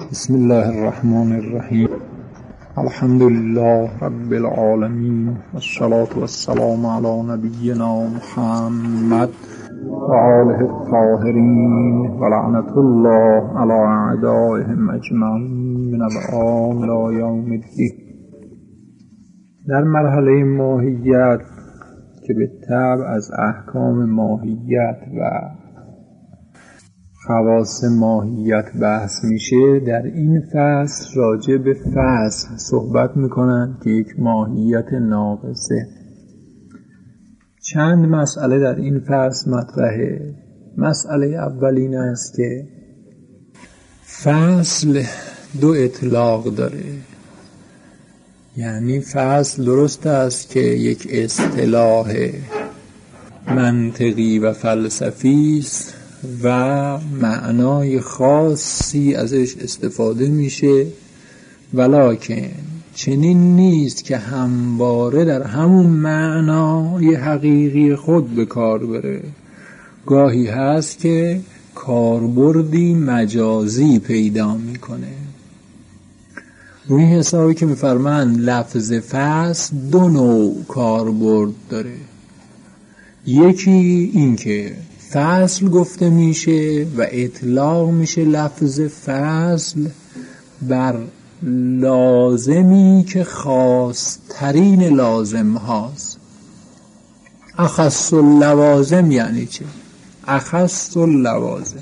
بسم الله الرحمن الرحیم. الحمد لله رب العالمین والصلاة والسلام علی نبینا محمد و آله الطاهرین و لعنت الله علی اعدائهم اجمعین من الآن الی یوم الدین. در مرحله ماهیت که به طبع از احکام ماهیت و خواص ماهیت بحث میشه، در این فصل راجع به فصل صحبت میکنن که یک ماهیت ناقصه. چند مسئله در این فصل مطرحه. مسئله اول این است که فصل دو اطلاق داره. یعنی فصل درست است که یک اصطلاح منطقی و فلسفی است و معنای خاصی ازش استفاده میشه، ولکن چنین نیست که همواره در همون معنای حقیقی خود به کار بره. گاهی هست که کاربردی مجازی پیدا میکنه. روی حسابی که میفرمان لفظ فصل دو نوع کاربرد داره. یکی این که فصل گفته میشه و اطلاق میشه لفظ فصل بر لازمی که خاصترین لازم هاست. اخص اللوازم یعنی چه؟ اخص اللوازم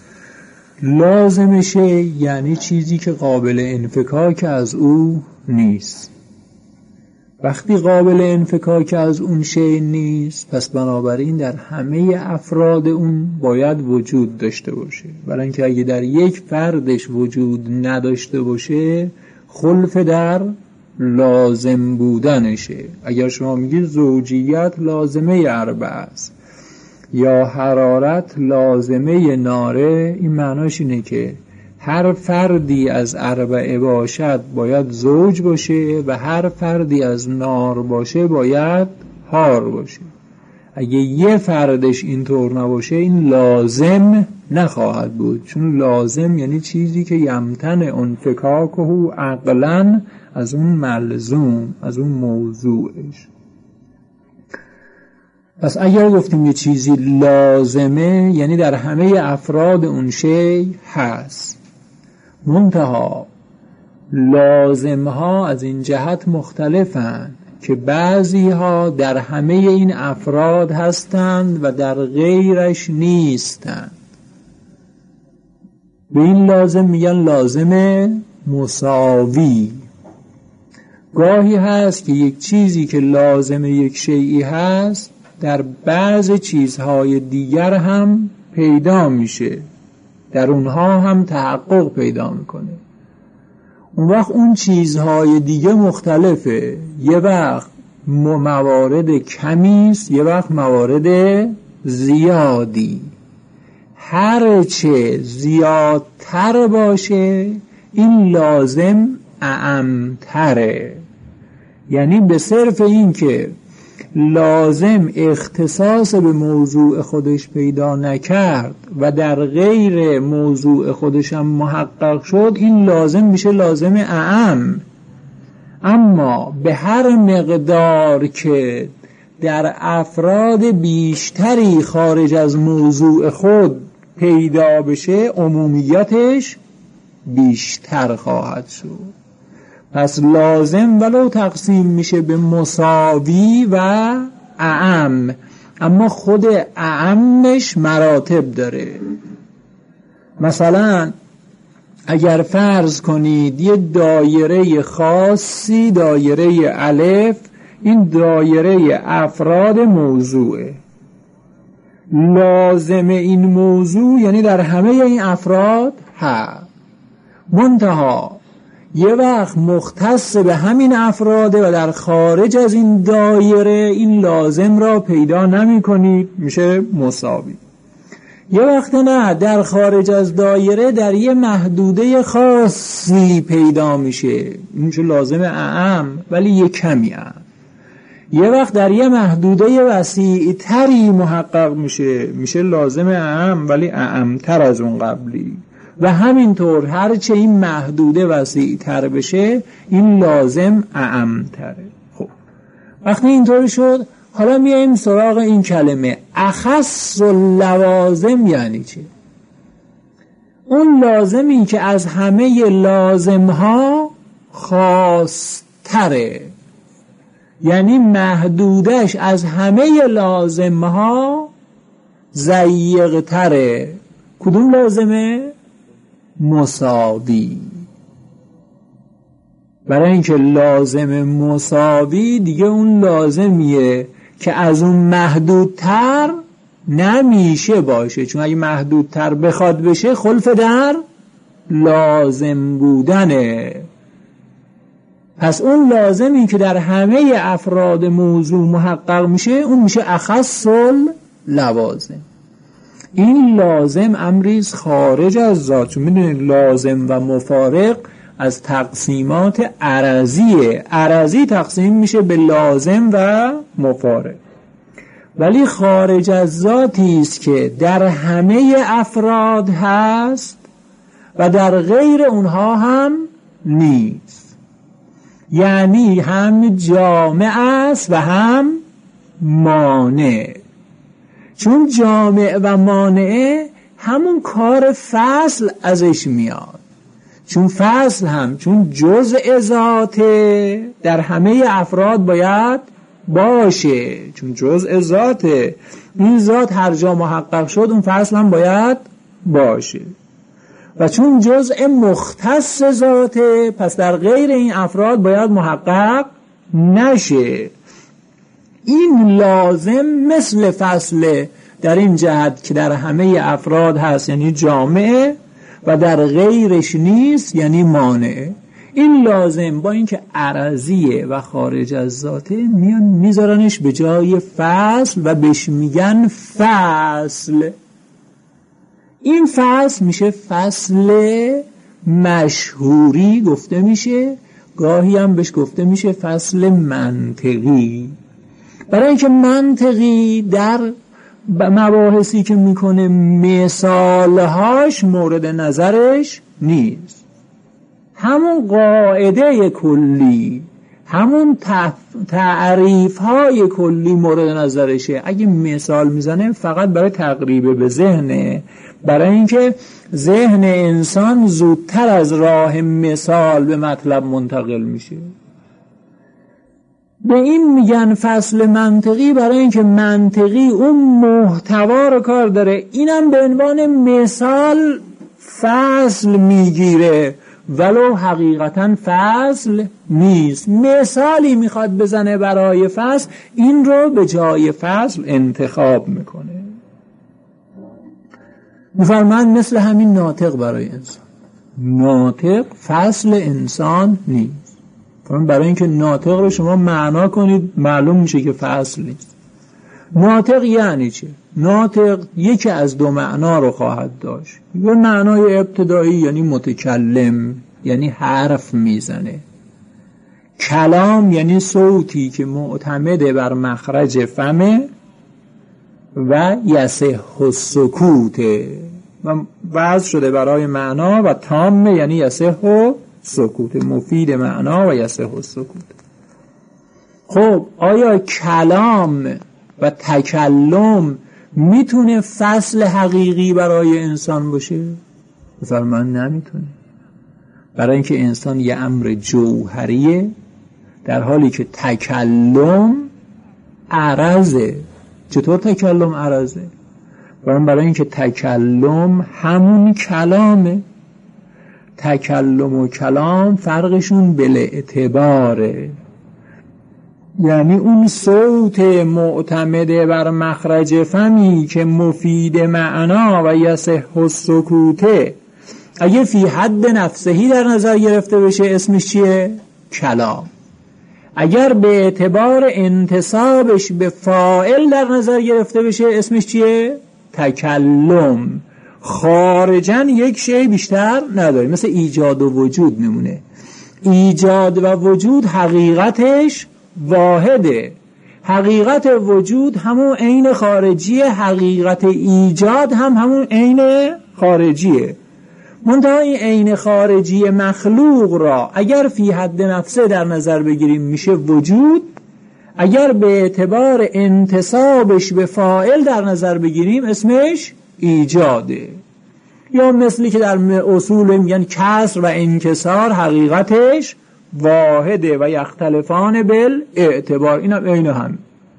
لازمشه یعنی چیزی که قابل انفکاک از او نیست. وقتی قابل انفکاک از اون شی نیست، پس بنابراین در همه افراد اون باید وجود داشته باشه. برای اینکه اگه در یک فردش وجود نداشته باشه، خلف در لازم بودنشه. اگر شما میگید زوجیت لازمه اربعه است یا حرارت لازمه ناره، این معناش اینه که هر فردی از اربعه باشد باید زوج باشه و هر فردی از نار باشه باید حار باشه. اگه یه فردش اینطور نباشه این لازم نخواهد بود، چون لازم یعنی چیزی که یمتن انفکاکه عقلا از اون ملزوم، از اون موضوعش. پس اگر گفتیم یه چیزی لازمه یعنی در همه افراد اون شی هست. منتها لازم ها از این جهت مختلفند که بعضی ها در همه این افراد هستند و در غیرش نیستند. به این لازم میگن لازم مساوی. گاهی هست که یک چیزی که لازم یک شیئی هست در بعض چیزهای دیگر هم پیدا میشه، در اونها هم تحقق پیدا میکنه. اون وقت اون چیزهای دیگه مختلفه. یه وقت موارد کمیست، یه وقت موارد زیادی. هرچه زیادتر باشه این لازم اعمتره. یعنی به صرف این که لازم اختصاص به موضوع خودش پیدا نکرد و در غیر موضوع خودش هم محقق شد، این لازم میشه لازم اعم. اما به هر مقدار که در افراد بیشتری خارج از موضوع خود پیدا بشه، عمومیتش بیشتر خواهد شد. پس لازم ولو تقسیم میشه به مساوی و اعم، اما خود اعمش مراتب داره. مثلا اگر فرض کنید یه دایره خاصی، دایره الف، این دایره افراد موضوعه. لازم این موضوع یعنی در همه این افراد هست. منتها یه وقت مختص به همین افراده و در خارج از این دایره این لازم را پیدا نمی کنید، میشه مساوی. یه وقت نه، در خارج از دایره در یه محدوده خاصی پیدا میشه، میشه لازم اعم ولی یه کمی اعم. یه وقت در یه محدوده وسیع تری محقق میشه، میشه لازم اعم ولی اعم تر از اون قبلی. و همینطور هرچه این محدوده وسیع تر بشه این لازم اعم تره. خب وقتی اینطور شد حالا میایم سراغ این کلمه اخص اللوازم. یعنی چه؟ اون لازمی که از همه لازمها خاص تره، یعنی محدودش از همه لازمها ضیق تره. کدوم لازمه؟ مساوی. برای اینکه لازم مساوی دیگه اون لازمیه که از اون محدودتر نمیشه باشه، چون اگه محدودتر بخواد بشه خلف در لازم بودنه. پس اون لازمی که در همه افراد موضوع محقق میشه اون میشه اخص اللوازم. این لازم امریز خارج از ذات، چون میدونید لازم و مفارق از تقسیمات عرضیه. عرضی تقسیم میشه به لازم و مفارق، ولی خارج از ذاتی است که در همه افراد هست و در غیر اونها هم نیست. یعنی هم جامع است و هم مانع. چون جامع و مانع همون کار فصل ازش میاد، چون فصل هم چون جزء ذاته در همه افراد باید باشه، چون جزء ذاته، این ذات هر جا محقق شد اون فصل هم باید باشه، و چون جزء مختص ذاته پس در غیر این افراد باید محقق نشه. این لازم مثل فصل در این جهت که در همه افراد هست یعنی جامعه و در غیرش نیست یعنی مانعه. این لازم با اینکه عرضیه و خارج از ذاته میان میذارنش به جای فصل و بهش میگن فصل. این فصل میشه فصل مشهوری گفته میشه، گاهی هم بهش گفته میشه فصل منطقی. برای اینکه منطقی در مباحثی که میکنه مثالهاش مورد نظرش نیست، همون قاعده کلی، همون تعریفهای کلی مورد نظرشه. اگه مثال میزنه فقط برای تقریب به ذهنه، برای اینکه ذهن انسان زودتر از راه مثال به مطلب منتقل میشه. به این میگن فصل منطقی برای اینکه منطقی اون محتوا رو کار داره، اینم به عنوان مثال فصل میگیره ولو حقیقتا فصل نیست. مثالی میخواد بزنه برای فصل، این رو به جای فصل انتخاب میکنه. میفرمان مثل همین ناطق برای انسان، ناطق فصل انسان نیست. برای اینکه ناطق رو شما معنا کنید معلوم میشه که فصل نیست. ناطق یعنی چه؟ ناطق یکی از دو معنا رو خواهد داشت. یه معنای ابتدایی یعنی متکلم، یعنی حرف میزنه. کلام یعنی صوتی که معتمد بر مخرج فمه و یصح السکوته و وضع شده برای معنا، و تامه یعنی یصح سکوت، مفید معنا و یصح السکوت. خب آیا کلام و تکلم میتونه فصل حقیقی برای انسان باشه؟ بفرمان نمیتونه. برای اینکه انسان یه امر جوهریه، در حالی که تکلم عرضه. چطور تکلم عرضه؟ برای اینکه تکلم همون کلامه. تکلم و کلام فرقشون بالاعتباره، یعنی اون صوت معتمد بر مخرج فمی که مفید معنا و یصح السکوته اگه فی حد نفسهی در نظر گرفته بشه اسمش چیه؟ کلام. اگر به اعتبار انتسابش به فاعل در نظر گرفته بشه اسمش چیه؟ تکلم. خارجاً یک شی بیشتر نداره، مثل ایجاد و وجود نمونه. ایجاد و وجود حقیقتش واحده. حقیقت وجود همون عین خارجیه، حقیقت ایجاد هم همون عین خارجیه. منتها این عین خارجی مخلوق را اگر فی حد نفسه در نظر بگیریم میشه وجود، اگر به اعتبار انتسابش به فاعل در نظر بگیریم اسمش ایجاده. یا مثلی که در اصول میگن کسر و انکسار حقیقتش واحده و یختلفان بالاعتبار، این هم عین هم.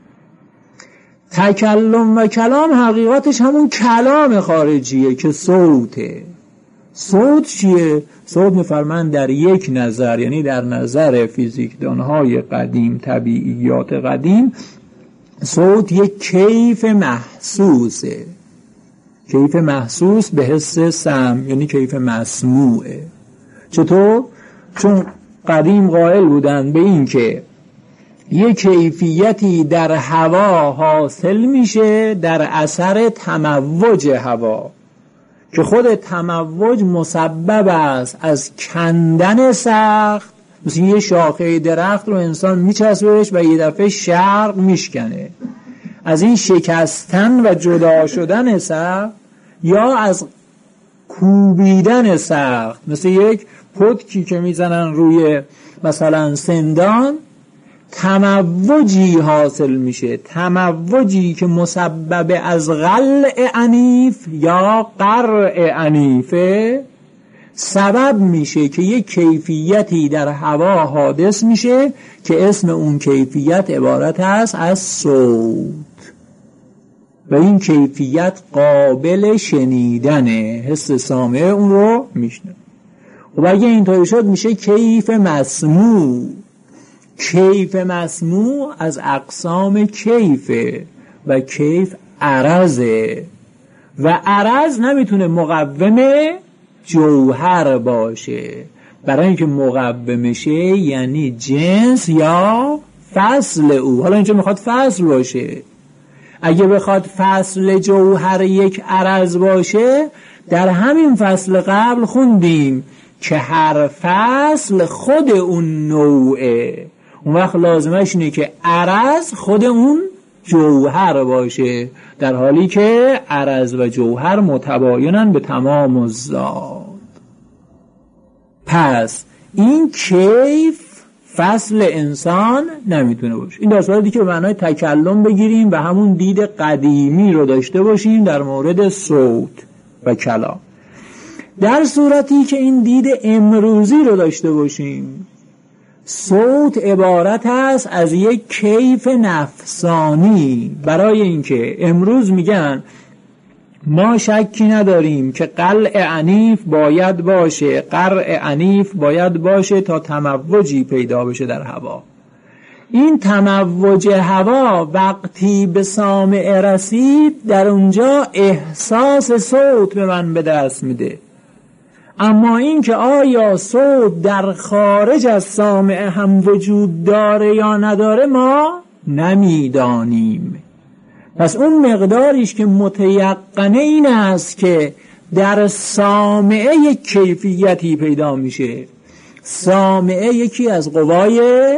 تکلم و کلام حقیقتش همون کلام خارجیه که صوته. صوت چیه؟ صوت میفرمند در یک نظر، یعنی در نظر فیزیکدانهای قدیم، طبیعیات قدیم، صوت یک کیف محسوسه. کیف محسوس به حس سمع، یعنی کیف مسموعه. چطور؟ چون قدیم قائل بودن به این که یک کیفیتی در هوا حاصل میشه در اثر تموج هوا، که خود تموج مسبب است از کندن سخت، مثل یه شاخه درخت رو انسان میچسبهش و یه دفعه شرق میشکنه، از این شکستن و جدا شدن سخت، یا از کوبیدن سخت، مثل یک پتکی که میزنن روی مثلا سندان، تموجی حاصل میشه، تموجی که مسبب از قلع عنیف یا قرع عنیفه، سبب میشه که یک کیفیتی در هوا حادث میشه که اسم اون کیفیت عبارت است از صوت، و این کیفیت قابل شنیدنه، حس سامع اون رو میشنه. و اگه اینطوری شد میشه کیف مسموع. کیف مسموع از اقسام کیفه و کیف عرضه، و عرض نمیتونه مقوم جوهر باشه، برای اینکه مقوم شه یعنی جنس یا فصل او. حالا اینجا میخواد فصل باشه، اگه بخواد فصل جوهر یک عرض باشه، در همین فصل قبل خوندیم که هر فصل خود اون نوعه، اون وقت لازمش اینه که عرض خود اون جوهر باشه، در حالی که عرض و جوهر متباینن به تمام الذات. پس این کیف فصل انسان نمیتونه باشه. این در صورتی که به معنای تکلم بگیریم و همون دید قدیمی رو داشته باشیم در مورد صوت و کلام. در صورتی که این دید امروزی رو داشته باشیم، صوت عبارت است از یک کیف نفسانی، برای اینکه امروز میگن ما شکی نداریم که قلع عنیف باید باشه، قرع عنیف باید باشه تا تموجی پیدا بشه در هوا. این تموج هوا وقتی به سامع رسید، در اونجا احساس صوت به من به دست میده. اما این که آیا صوت در خارج از سامع هم وجود داره یا نداره ما نمیدانیم. پس اون مقداریش که متیقنه این است که در سامعه یک کیفیتی پیدا میشه. سامعه یکی از قوای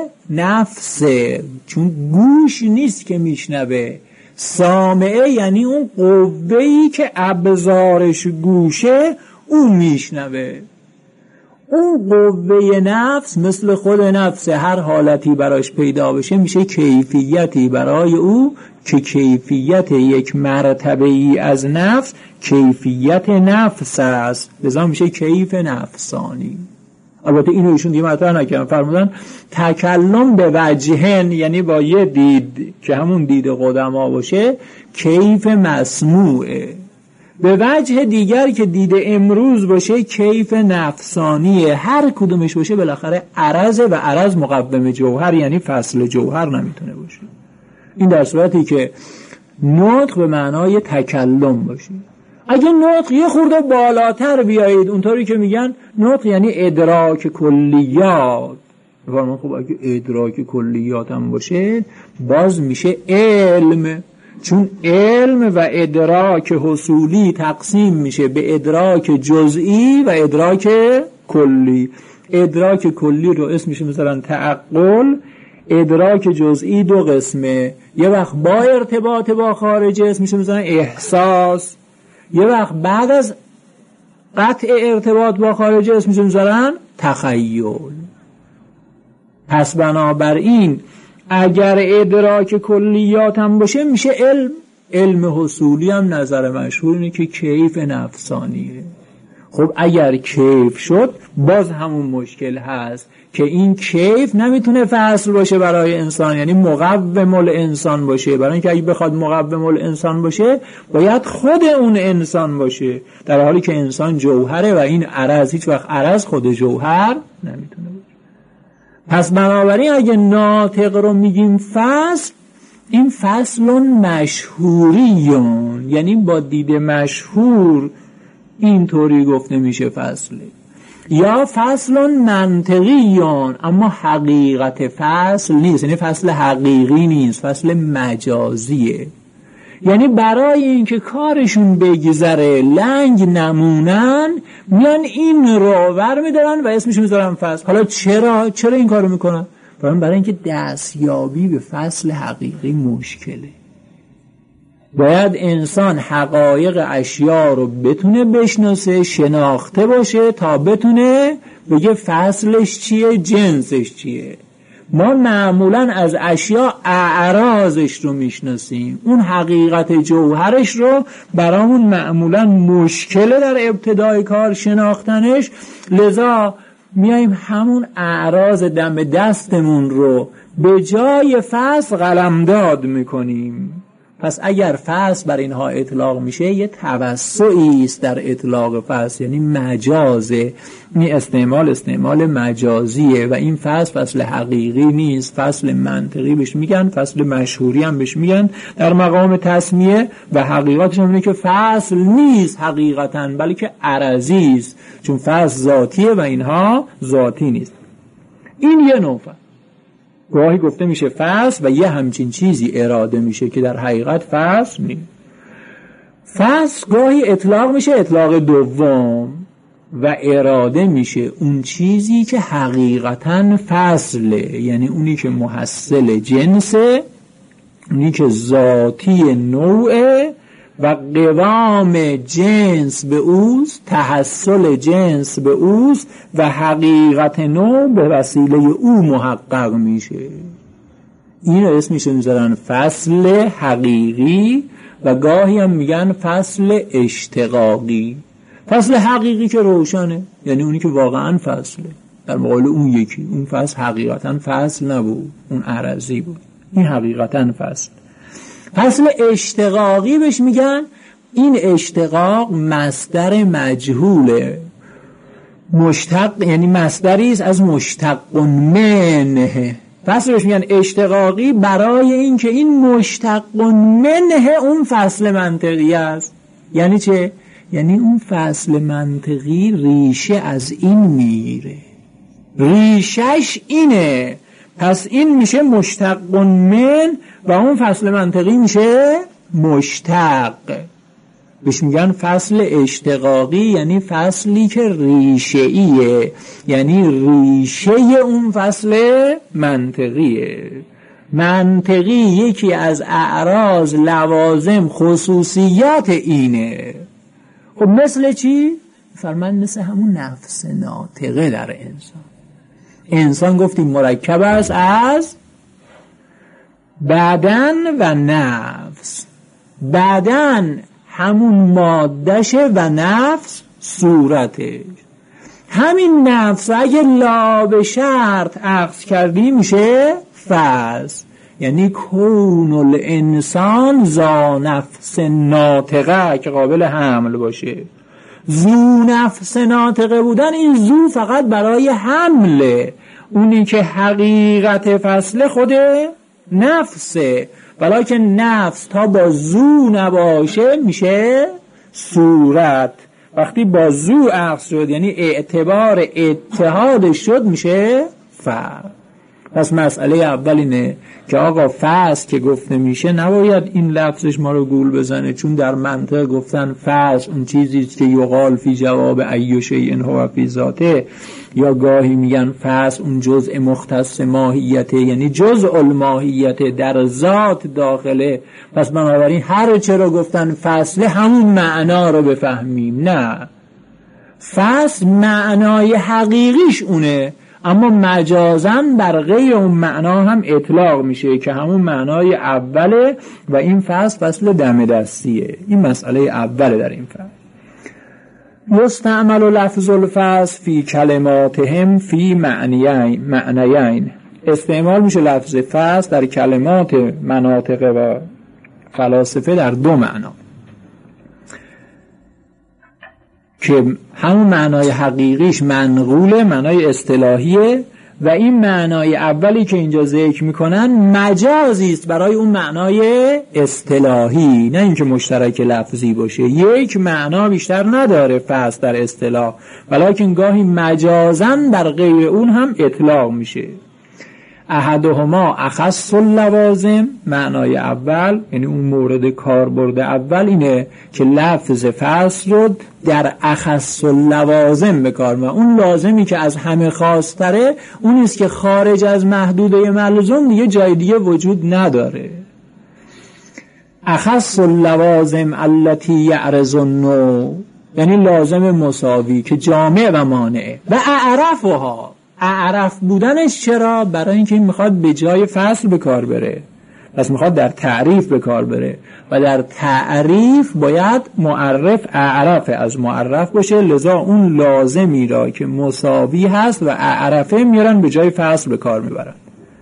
نفسه، چون گوش نیست که میشنوه. سامعه یعنی اون قوهی که ابزارش گوشه اون میشنوه. اون قوه نفس مثل خود نفس، هر حالتی براش پیدا بشه میشه کیفیتی برای او، که کیفیت یک مرتبه ای از نفس کیفیت نفس است، لذا میشه کیف نفسانی. البته اینو ایشون دیگه مطرح نکردن، فرمودن تکلم به وجهن، یعنی با یه دید که همون دید قدما باشه کیف مسموعه، به وجه دیگر که دید امروز باشه کیف نفسانیه. هر کدومش باشه بالاخره عرضه، و عرض مقوم جوهر یعنی فصل جوهر نمیتونه باشه. این در صورتی که نطق به معنای تکلم باشه. اگه نطق یه خورده بالاتر بیایید، اونطوری که میگن نطق یعنی ادراک کلیات، فرمان خب اگه ادراک کلیات هم باشه باز میشه علم، چون علم و ادراک حصولی تقسیم میشه به ادراک جزئی و ادراک کلی. ادراک کلی رو اسم میشه مثلا تعقل، ادراک جزئی دو قسمه، یه وقت با ارتباط با خارج اسم میشه مثلا احساس، یه وقت بعد از قطع ارتباط با خارج اسمش میذارن تخیل. پس بنابراین اگر ادراک کلیات هم باشه میشه علم حصولی هم نظر مشهور اینه که کیف نفسانیه. خب اگر کیف شد باز همون مشکل هست که این کیف نمیتونه فصل باشه برای انسان، یعنی مقوم الانسان باشه. برای اینکه اگه بخواد مقوم الانسان باشه باید خود اون انسان باشه، در حالی که انسان جوهره و این عرض هیچ وقت عرض خود جوهر نمیتونه باشه. پس بنابراین اگه ناطق رو میگیم فصل، این فصل مشهوریون، یعنی با دید مشهور اینطوری گفته میشه فصله. یا فصل منطقیون، اما حقیقت فصل نیست، یعنی فصل حقیقی نیست، فصل مجازیه. یعنی برای اینکه کارشون بگذره لنگ نمونن میان این رو ور میدارن و اسمش میذارن فصل. حالا چرا این کارو میکنن؟ برای اینکه دستیابی به فصل حقیقی مشکله. باید انسان حقایق اشیا رو بتونه بشناسه، شناخته باشه تا بتونه بگه فصلش چیه، جنسش چیه. ما معمولا از اشیا اعراضش رو میشناسیم، اون حقیقت جوهرش رو برامون معمولا مشکله در ابتدای کار شناختنش، لذا میایم همون اعراض دم دستمون رو به جای فصل قلمداد میکنیم. پس اگر فصل بر اینها اطلاق میشه یه توسعی است در اطلاق فصل، یعنی مجازه. این استعمال مجازیه و این فصل حقیقی نیست، فصل منطقی بهش میگن، فصل مشهوری هم بهش میگن در مقام تسمیه. و حقیقتش هم اینه که فصل نیست حقیقتاً، بلکه عرضی است، چون فصل ذاتیه و اینها ذاتی نیست. این یه نوع فصل. گاهی گفته میشه فصل و یه همچین چیزی اراده میشه که در حقیقت فصل نیست. فصل گاهی اطلاق میشه اطلاق دوم و اراده میشه اون چیزی که حقیقتاً فصله، یعنی اونی که محصل جنسه، اونی که ذاتی نوعه و قوام جنس به اوست، تحصل جنس به اوست و حقیقت نوع به وسیله او محقق میشه. این رو اسمش میذارن فصل حقیقی و گاهی هم میگن فصل اشتقاقی. فصل حقیقی که روشنه، یعنی اونی که واقعا فصله، در مقابل اون یکی. اون فصل حقیقتا فصل نبود، اون عرضی بود. این حقیقتا فصل. فصل اشتقاقی بهش میگن. این اشتقاق مصدر مجهوله، مشتق، یعنی مصدری است از مشتق منه. فصل بهش میگن اشتقاقی برای اینکه این مشتق منه اون فصل منطقی است. یعنی چه؟ یعنی اون فصل منطقی ریشه از این میره، ریشش اینه، پس این میشه مشتق من و اون فصل منطقی میشه مشتق. بهش میگن فصل اشتقاقی، یعنی فصلی که ریشه‌ایه، یعنی ریشه اون فصل منطقیه. منطقی یکی از اعراض، لوازم، خصوصیات اینه. خب مثل چی؟ فرمان مثل همون نفس ناطقه در انسان گفتیم مرکب است از بدن و نفس. بدن همون مادهشه و نفس صورتش. همین نفس اگه لا به شرط عکس کردی میشه فصل، یعنی کون الانسان ذا نفس ناطقه که قابل حمل باشه. ذو نفس ناطقه بودن، این ذو فقط برای حمله، اونی که حقیقت فصل خود نفسه، ولیکن نفس تا با ذو نباشه میشه صورت. وقتی با ذو عکس شد یعنی اعتبار اتحادش شد میشه فرد. پس مسئله اول اینه که آقا فصل که گفته میشه نباید این لفظش ما رو گول بزنه، چون در منطق گفتن فصل اون چیزیست که یقال فی جواب ای شیء هو فی ذاته، یا گاهی میگن فصل اون جزء مختص ماهیته، یعنی جزء الماهیت در ذات داخله. پس بنابراین هر چرا گفتن فصل همون معنا رو بفهمیم. نه، فصل معنای حقیقیش اونه، اما مجازاً بر غیر اون معنا هم اطلاق میشه که همون معنای اوله و این فصل دم دستیه. این مسئله اوله در این فصل. یستعمل لفظ الفصل فی کلماتهم فی معنیین. استعمال میشه لفظ فصل در کلمات مناطق و فلاسفه در دو معنا، که همون معنای حقیقیش منقوله، معنای اصطلاحیه، و این معنای اولی که اینجا ذکر میکنن مجازی است برای اون معنای اصطلاحی، نه اینکه مشترک لفظی باشه. یک معنا بیشتر نداره فصل در اصطلاح، ولکن گاهی مجازاً بر غیر اون هم اطلاق میشه. احدهما اخص اللوازم، معنای اول یعنی اون مورد کاربرد اول اینه که لفظ فصل رو در اخص اللوازم بکار میبره. اون لازمی که از همه خاص‌تره اون است که خارج از محدوده ملزوم دیگه جای دیگه وجود نداره. اخص اللوازم التي یعرض النوع، یعنی لازم مساوی که جامع و مانع. و اعرفها، اعرف بودنش چرا؟ برای اینکه این میخواد به جای فصل به کار بره، پس میخواد در تعریف به کار بره و در تعریف باید معرف اعرف از معرف باشه، لذا اون لازمی را که مساوی هست و اعرفه میارن به جای فصل به کار میبرن.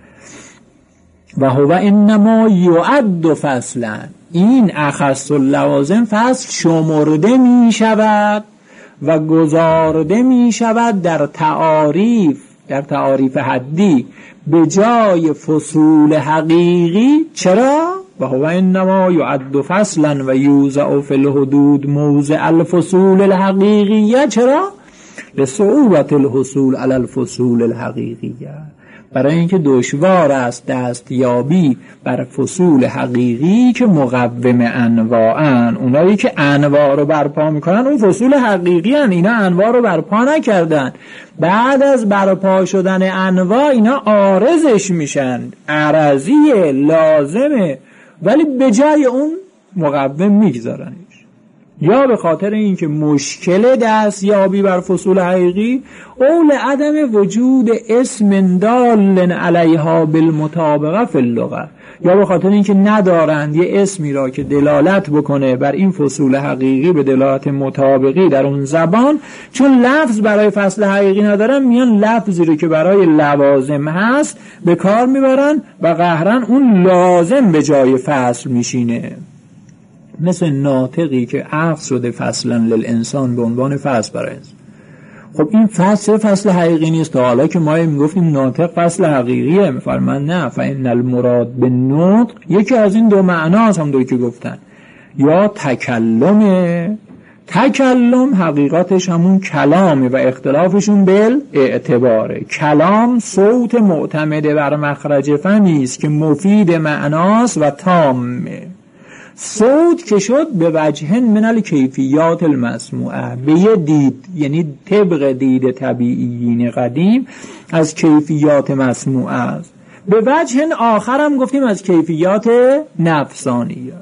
و هو انما یعد فصلا، این اخص اللوازم فصل شمرده میشود و گزارده می شود در تعاریف حدی به جای فصول حقیقی. چرا؟ و هو انما یعد فصلا و یوضع فی الحدود موضع الفصول الحقیقیه. چرا؟ لصعوبة الحصول علی الفصول الحقیقیه، برای اینکه دشوار است دستیابی بر فصول حقیقی که مقوم انواعن. اونایی که انواع رو برپا میکنن اون فصول حقیقی هن، اینا انواع رو برپا نکردن. بعد از برپا شدن انواع اینا عارضش میشن، عرضیه، لازمه، ولی به جای اون مقوم میگذارنش. یا به خاطر اینکه مشکل دستیابی بر فصول حقیقی اول عدم وجود اسم دال علیها بالمطابقه فی اللغه، یا به خاطر اینکه ندارند یه اسمی را که دلالت بکنه بر این فصول حقیقی به دلالت مطابقی در اون زبان، چون لفظ برای فصل حقیقی ندارن میان لفظی رو که برای لوازم هست به کار میبرن و قهرن اون لازم به جای فصل میشینه. مثل ناطقی که اخذ شده فصلا للانسان به عنوان فصل برای انسان. خب این فصل حقیقی نیست. تا حالا که ما میگفتیم ناطق فصل حقیقیه، میفرمان نه، فإن المراد بالنطق یکی از این دو معناست هم دوی که گفتن، یا تکلم حقیقتش همون کلامه و اختلافشون بالاعتباره. کلام صوت معتمد بر مخرج فمی است که مفید معناست و تامه. صوت که شد به وجه من الکیفیات المسموعه، به یه دید، یعنی طبق دید طبیعیین قدیم از کیفیات مسموعه است. به وجه آخر هم گفتیم از کیفیات نفسانیه.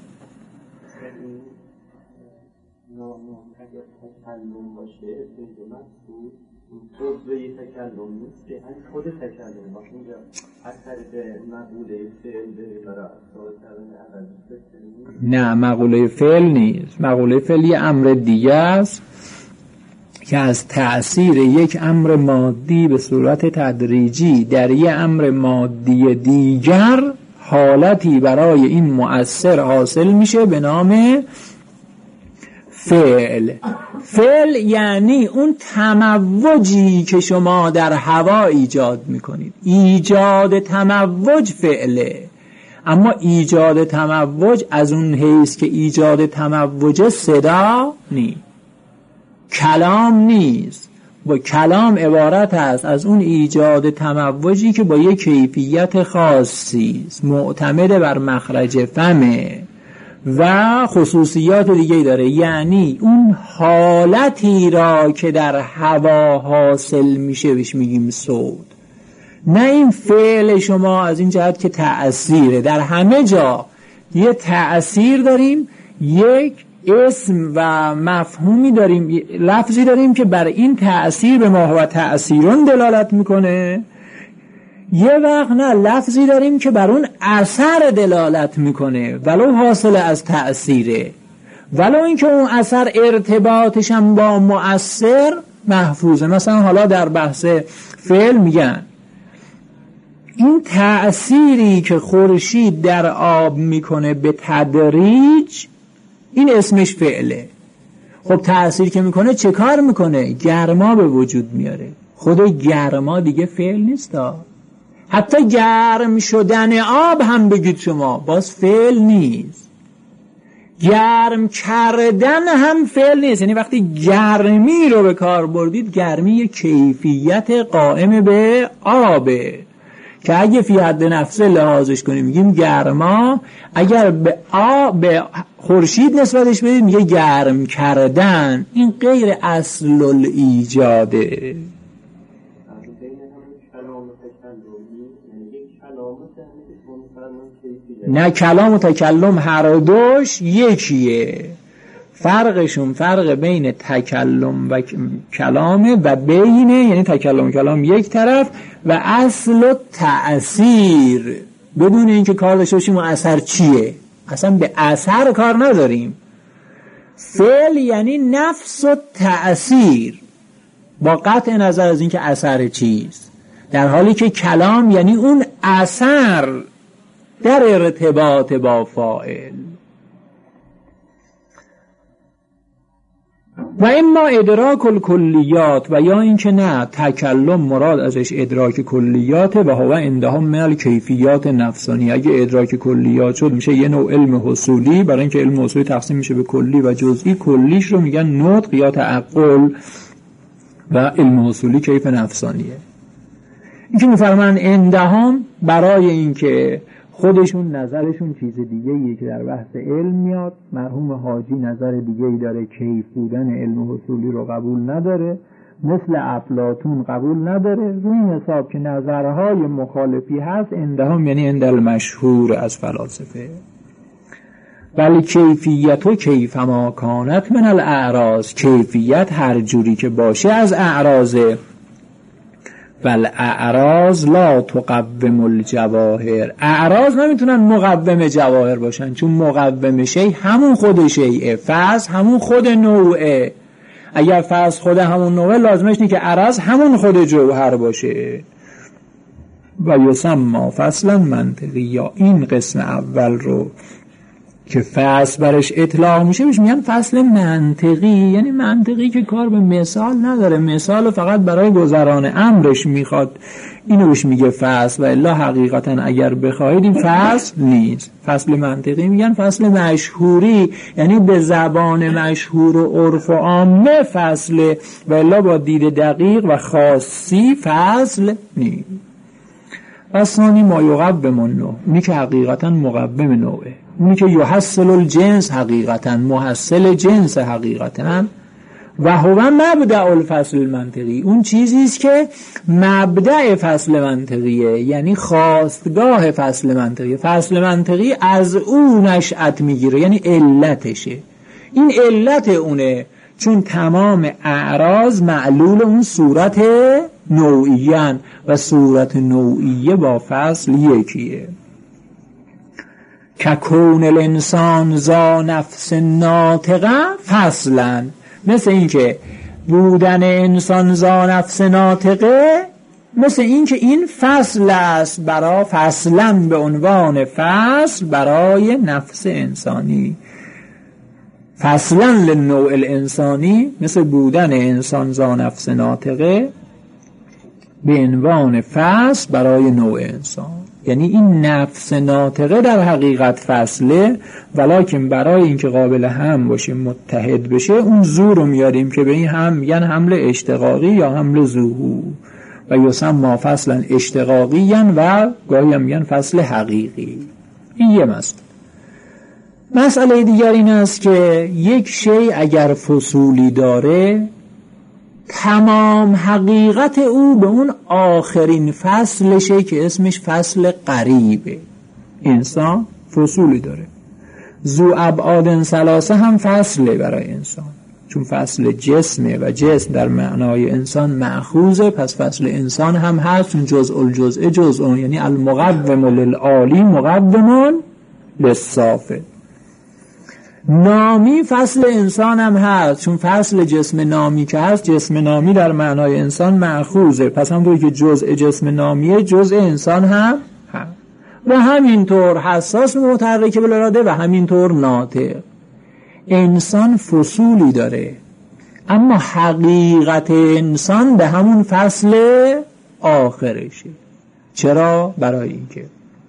خود تکلم باشه اینجا از طریق مقوله فعل برای نه، مقوله فعل نیست. مقوله فعل یه امر دیگه است که از تأثیر یک امر مادی به صورت تدریجی در یه امر مادی دیگر حالتی برای این مؤثر حاصل میشه به نام فعل. فعل یعنی اون تموجی که شما در هوا ایجاد میکنید. ایجاد تموج فعله، اما ایجاد تموج از اون حیث که ایجاد تموج صدا نیست، کلام نیست. با کلام عبارت است از اون ایجاد تموجی که با یک کیفیت خاصی است، معتمد بر مخرج فمه و خصوصیات دیگه داره. یعنی اون حالتی را که در هوا حاصل میشه بهش میگیم صوت. نه این فعل شما از این جهت که تأثیره. در همه جا یه تأثیر داریم، یک اسم و مفهومی داریم، لفظی داریم که بر این تأثیر به ما و تأثیرون دلالت میکنه، یه وقت نه لفظی داریم که بر اون اثر دلالت میکنه ولو حاصل از تأثیره، ولو اینکه اون اثر ارتباطش هم با مؤثر محفوظه. مثلا حالا در بحث فعل میگن این تأثیری که خورشید در آب میکنه به تدریج، این اسمش فعله. خب تأثیر که میکنه چه کار میکنه؟ گرما به وجود میاره. خود گرما دیگه فعل نیست حتی گرم شدن آب هم بگید شما باز فعل نیست. گرم کردن هم فعل نیست. یعنی وقتی گرمی رو به کار بردید، گرمی یک کیفیت قائم به آبه که اگه فی حد نفسه لحاظش کنیم میگیم گرما، اگر به به خورشید نسبتش بدید میگه گرم کردن. این غیر اصل الایجاده. نه کلام و تکلم هر دوش یکیه، فرقشون فرق بین تکلم و کلامه و بینه، یعنی تکلم و کلام یک طرف و اصل و تأثیر بدون اینکه کار داشته باشیم و اثر چیه. اصلا به اثر کار نداریم. فعل یعنی نفس و تأثیر با قطع نظر از اینکه اثر چیست، در حالی که کلام یعنی اون اثر در ارتباط با فاعل. و اما ادراک الکلیات، و یا اینکه نه تکلم مراد ازش ادراک کلیاته و هو عندهم من الکیفیات نفسانی. اگه ادراک کلیات شد میشه یه نوع علم حصولی، برای اینکه علم حصولی تقسیم میشه به کلی و جزئی. کلیش رو میگن نطق یا تعقل و علم حصولی کیف نفسانیه. این که میفرمان عندهم برای اینکه خودشون نظرشون چیز دیگه‌ایه که در بحث علم میاد. مرحوم حاجی نظر دیگه‌ای داره، کیف بودن علم حصولی رو قبول نداره، مثل افلاطون قبول نداره. روی حساب که نظرهای مخالفی هست عندهم یعنی عند المشهور از فلاسفه. ولی کیفیت و کیف ما کانت من الاعراض، کیفیت هر جوری که باشه از اعراضه. والاعراض لا تقوم الجواهر، اعراض نمیتونن مقوم جواهر باشن، چون مقوم شیء همون خود شیء، فاز همون خود نوعه. اگر فاز خود همون نوعه لازمش اینه که عرض همون خود جوهر باشه. و یسمى فصلا منطقی، یا این قسم اول رو که فصل برش اطلاق میشه بهش میگن فصل منطقی. یعنی منطقی که کار به مثال نداره، مثال فقط برای گذران امرش میخواد، اینو بهش میگه فصل. و الا حقیقتا اگر بخواید این فصل نیست. فصل منطقی میگن فصل مشهوری، یعنی به زبان مشهور و عرف و عامه فصل، و الا با دید دقیق و خاصی فصل نیست. ثانی ما یقوم النوع، اونی که حقیقتا مقوم نوعه، اونی که یحصل الجنس حقیقتا، محصل جنس حقیقتا. و هو مبدأ الفصل المنطقی، اون چیزیست که مبدأ فصل منطقیه، یعنی خاستگاه فصل منطقی. فصل منطقی از اون نشأت میگیره، یعنی علتشه. این علت اونه، چون تمام اعراض معلول اون صورت نوعیان و صورت نوعیه با فصل یکیه. که کون الانسان ذا نفس ناطقه فصلا، مثل این که بودن انسان ذا نفس ناطقه، مثل این که این فصل است برای فصلا به عنوان فصل برای نفس انسانی. فصلا للنوع الانسانی، مثل بودن انسان ذا نفس ناطقه به عنوان فصل برای نوع انسان. یعنی این نفس ناطقه در حقیقت فصله، ولیکن برای اینکه قابل هم باشه، متحد بشه، اون زور رو میاریم که به این هم میگن حمل اشتقاقی یا حمل ظهور. و یسمى فصلا اشتقاقیاً و گاهی هم میگن فصل حقیقی. این یه مسئله دیگر این است که یک شی اگر فصولی داره، تمام حقیقت او به اون آخرین فصلشه که اسمش فصل قریبه. انسان فصولی داره، ذو ابعاد ثلاثه هم فصله برای انسان، چون فصل جسمه و جسم در معنای انسان مأخوذه، پس فصل انسان هم هست، چون جزء الجزء جزء، یعنی المقوم للعالی مقوم للسافل. نامی فصل انسان هم هست، چون فصل جسم نامی که هست، جسم نامی در معنای انسان مأخوذه، پس همونطور که جزء جسم نامیه جزء انسان هم هست. و همینطور حساس متحرک بالاراده و همینطور ناطق. انسان فصولی داره، اما حقیقت انسان به همون فصل آخرشه. چرا؟ برای اینکه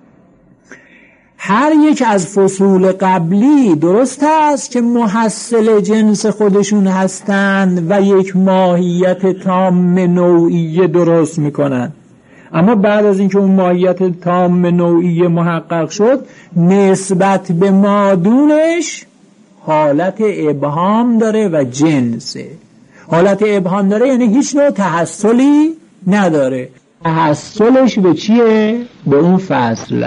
هر یک از فصول قبلی درست است که محصل جنس خودشون هستند و یک ماهیت تام نوعیه درست میکنن، اما بعد از اینکه اون ماهیت تام نوعیه محقق شد، نسبت به مادونش حالت ابهام داره و جنسه. حالت ابهام داره یعنی هیچ نوع تحصلی نداره. تحصلش به چیه؟ به اون فصله.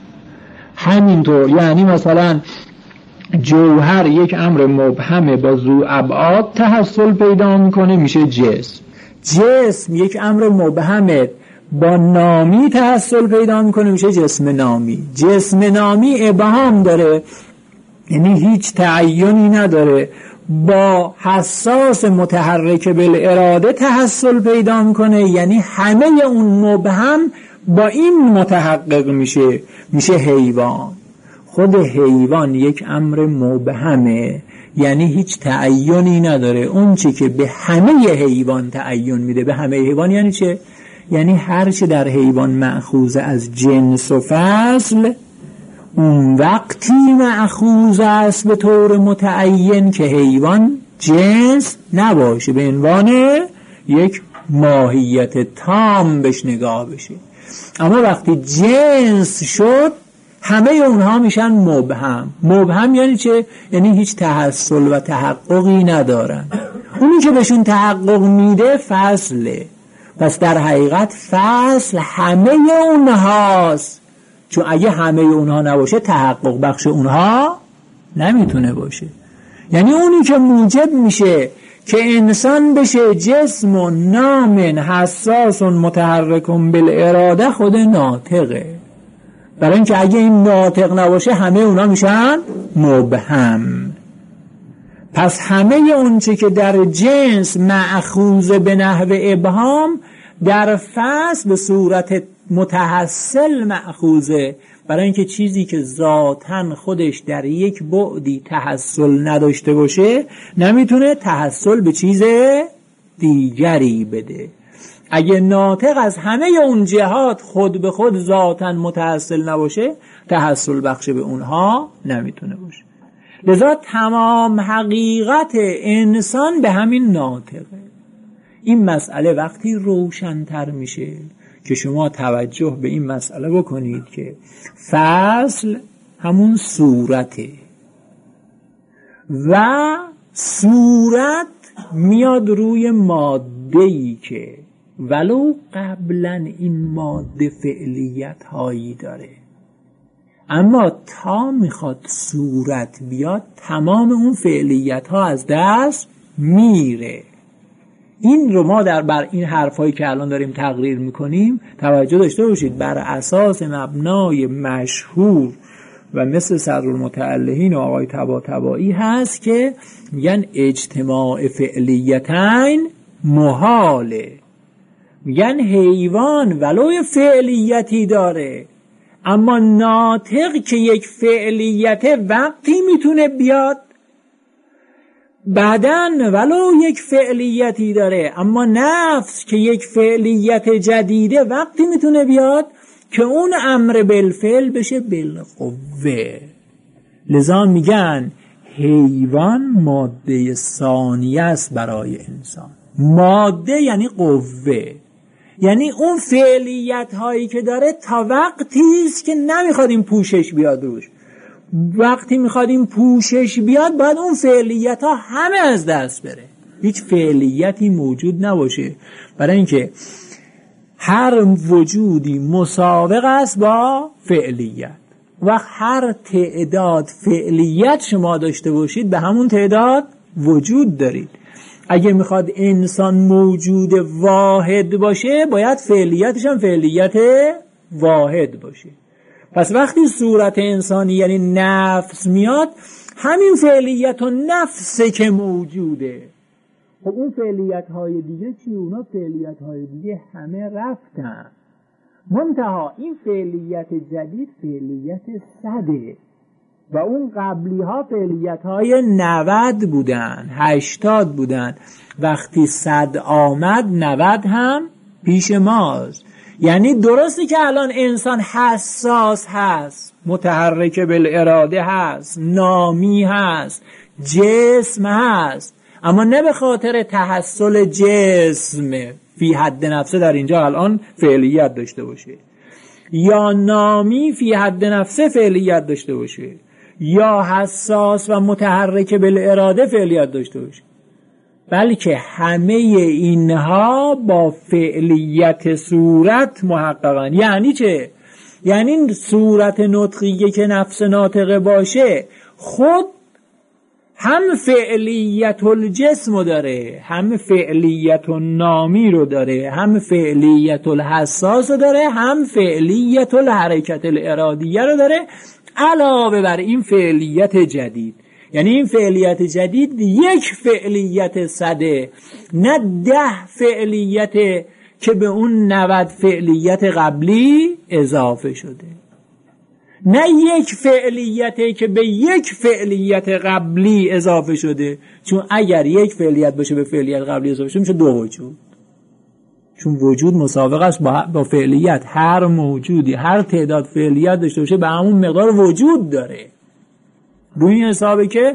همینطور یعنی مثلا جوهر یک امر مبهمه با ذو ابعاد تحصل پیدا میکنه، میشه جسم. جسم یک امر مبهمه با نامی تحصل پیدا میکنه، میشه جسم نامی. جسم نامی ابهام داره یعنی هیچ تعیینی نداره، با حساس متحرک بالاراده تحصل پیدا میکنه، یعنی همه اون مبهم با این متحقق میشه حیوان. خود حیوان یک امر مبهمه، یعنی هیچ تعیینی نداره. اون چی که به همه حیوان تعیین میده، به همه حیوان یعنی چه؟ یعنی هر چه در حیوان مأخوذ از جنس و فصل، اون وقتی مأخوذ است به طور متعین که حیوان جنس نباشه، به عنوان یک ماهیت تام بهش نگاه بشه. اما وقتی جنس شد، همه اونها میشن مبهم. مبهم یعنی چه؟ یعنی هیچ تحصل و تحققی ندارن. اونی که بهشون تحقق میده فصله. پس در حقیقت فصل همه اونهاست، چون اگه همه اونها نباشه تحقق بخش اونها نمیتونه باشه. یعنی اونی که موجب میشه که انسان بشه جسم و نام حساس و متحرک بالاراده خود ناطقه. برای اینکه اگه این ناطق نباشه همه اونا میشن مبهم. پس همه اون چه که در جنس مأخوذ به نحو ابهام، در فصل به صورت متحصل مأخوذه. برای اینکه چیزی که ذاتاً خودش در یک بعدی تحصل نداشته باشه، نمیتونه تحصل به چیز دیگری بده. اگه ناطق از همه اون جهات خود به خود ذاتاً متحصل نباشه، تحصل بخش به اونها نمیتونه باشه. لذا تمام حقیقت انسان به همین ناطقه. این مسئله وقتی روشن‌تر میشه که شما توجه به این مسئله بکنید که فصل همون صورته و صورت میاد روی ماده‌ای که ولو قبلا این ماده فعلیت هایی داره، اما تا میخواد صورت بیاد تمام اون فعلیت ها از دست میره. این رو ما بر این حرفایی که الان داریم تقریر میکنیم توجه داشته باشید. بر اساس مبنای مشهور و مثل صدرالمتعلهین و آقای طباطبایی هست که میگن اجتماع فعلیتین محاله. میگن حیوان ولو فعلیتی داره، اما ناطق که یک فعلیت وقتی میتونه بیاد، بدن ولو یک فعلیتی داره، اما نفس که یک فعلیت جدیده وقتی میتونه بیاد که اون امر بالفعل بشه بالقوه. لذا میگن حیوان ماده ثانیه است برای انسان. ماده یعنی قوه، یعنی اون فعلیت هایی که داره تا وقتی است که نمیخواد این پوشش بیاد روش. وقتی میخواد این پوشش بیاد باید اون فعلیت ها همه از دست بره، هیچ فعلیتی موجود نباشه. برای اینکه هر وجودی مسابق است با فعلیت. وقت هر تعداد فعلیت شما داشته باشید به همون تعداد وجود دارید. اگه میخواد انسان موجود واحد باشه باید فعلیتش هم فعلیت واحد باشه. پس وقتی صورت انسانی یعنی نفس میاد، همین فعلیت و نفسه که موجوده. خب اون فعلیت های دیگه چی؟ اونا فعلیت های دیگه همه رفتن. منتها این فعلیت جدید فعلیت 100 و اون قبلی ها فعلیت های 90 بودن، 80 بودن. وقتی 100 آمد 90 هم پیش ماست. یعنی درستی که الان انسان حساس هست، متحرک بالاراده هست، نامی هست، جسم هست، اما نه به خاطر تحصل جسم فی حد نفسه در اینجا الان فعلیت داشته باشه، یا نامی فی حد نفسه فعلیت داشته باشه، یا حساس و متحرک بالاراده فعلیت داشته باشه، بلکه همه اینها با فعلیت صورت محققن. یعنی چه؟ یعنی صورت نطقیه که نفس ناطقه باشه خود هم فعلیت الجسم رو داره، هم فعلیت النامی رو داره، هم فعلیت الحساس رو داره، هم فعلیت الحرکت الارادیه رو داره، علاوه بر این فعلیت جدید. یعنی این فعلیت جدید یک فعلیت 100، نه 10 فعلیت که به اون 90 فعلیت قبلی اضافه شده، نه یک فعلیتی که به یک فعلیت قبلی اضافه شده. چون اگر یک فعلیت باشه به فعلیت قبلی اضافه شده میشه 2 وجود. چون وجود مسابقه است با فعلیت. هر موجودی هر تعداد فعلیت داشته باشه به همون مقدار وجود داره. روی این حسابه که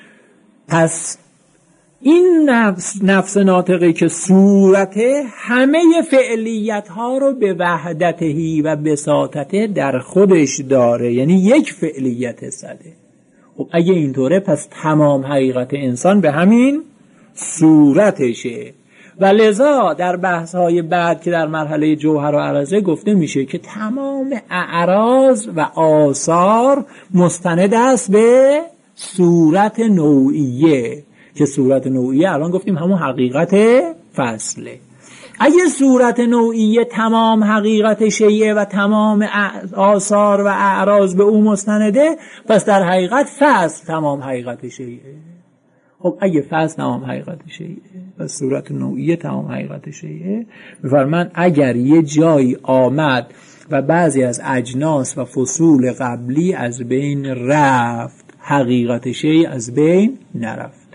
پس این نفس ناطقه که صورته همه فعلیت ها رو به وحدتهی و بساطته در خودش داره، یعنی یک فعلیت 100. خب اگه اینطوره پس تمام حقیقت انسان به همین صورتشه. و لذا در بحث های بعد که در مرحله جوهر و عرضه گفته میشه که تمام اعراض و آثار مستند است به صورت نوعیه، که صورت نوعیه الان گفتیم همون حقیقت فصله. اگه صورت نوعیه تمام حقیقت شیعه و تمام آثار و اعراض به او مستنده، پس در حقیقت فصل تمام حقیقت شیعه. خب اگه فصل تمام حقیقت شیعه و صورت نوعیه تمام حقیقت شیعه، بفرمان اگر یه جایی آمد و بعضی از اجناس و فصول قبلی از بین رفت، حقیقت شیعه از بین نرفت.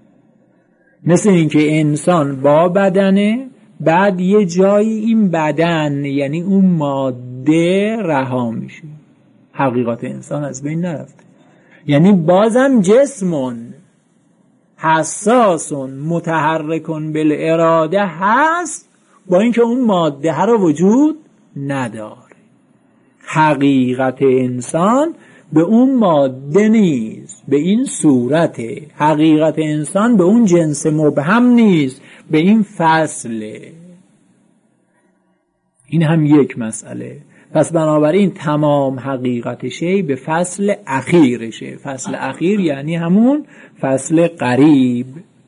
مثل اینکه انسان با بدنه، بعد یه جایی این بدن یعنی اون ماده رها میشه، حقیقت انسان از بین نرفته. یعنی بازم جسمون حساسون متحرکون بالاراده هست، با اینکه اون ماده ها رو وجود نداره. حقیقت انسان به اون ماده نیست، به این صورته. حقیقت انسان به اون جنس مبهم نیست، به این فصله. این هم یک مسئله. پس بنابراین تمام حقیقت شی به فصل اخیرشه. فصل اخیر یعنی همون فصل قریب.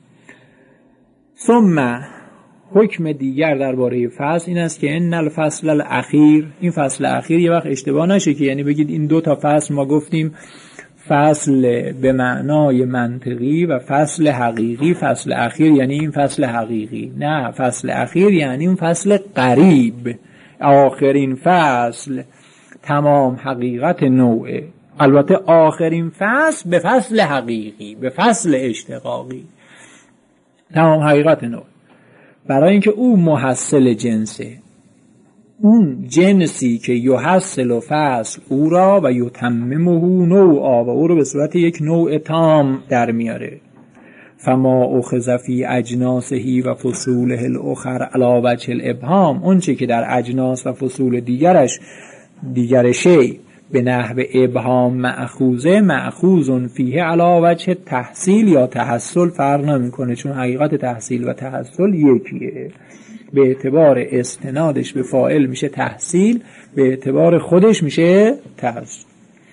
ثم حکم دیگر درباره فصل این است که ان الفصل الاخیر، این فصل اخیر یه وقت اشتباه نشه که یعنی بگید این 2 تا فصل ما گفتیم فصل به معنای منطقی و فصل حقیقی، فصل اخیر یعنی این فصل حقیقی. نه، فصل اخیر یعنی اون فصل قریب، آخرین فصل، تمام حقیقت نوعه. البته آخرین فصل به فصل حقیقی، به فصل اشتقاقی، تمام حقیقت نوعه. برای اینکه او محصل جنسه، اون جنسی که یحصل و فصل او را و یتممه نوعا، و او رو به صورت یک نوع تام در میاره. فما اخذ فی اجناسه و فصوله الاخر علی وجه الابهام، اون چه که در اجناس و فصول دیگر شی به نحو ابهام مأخوذه، مأخوذ فیه علی وجه تحصیل یا تحصل، فرق نمیکنه، چون حقیقت تحصیل و تحصل یکیه. به اعتبار استنادش به فاعل میشه تحصیل، به اعتبار خودش میشه تحصیل.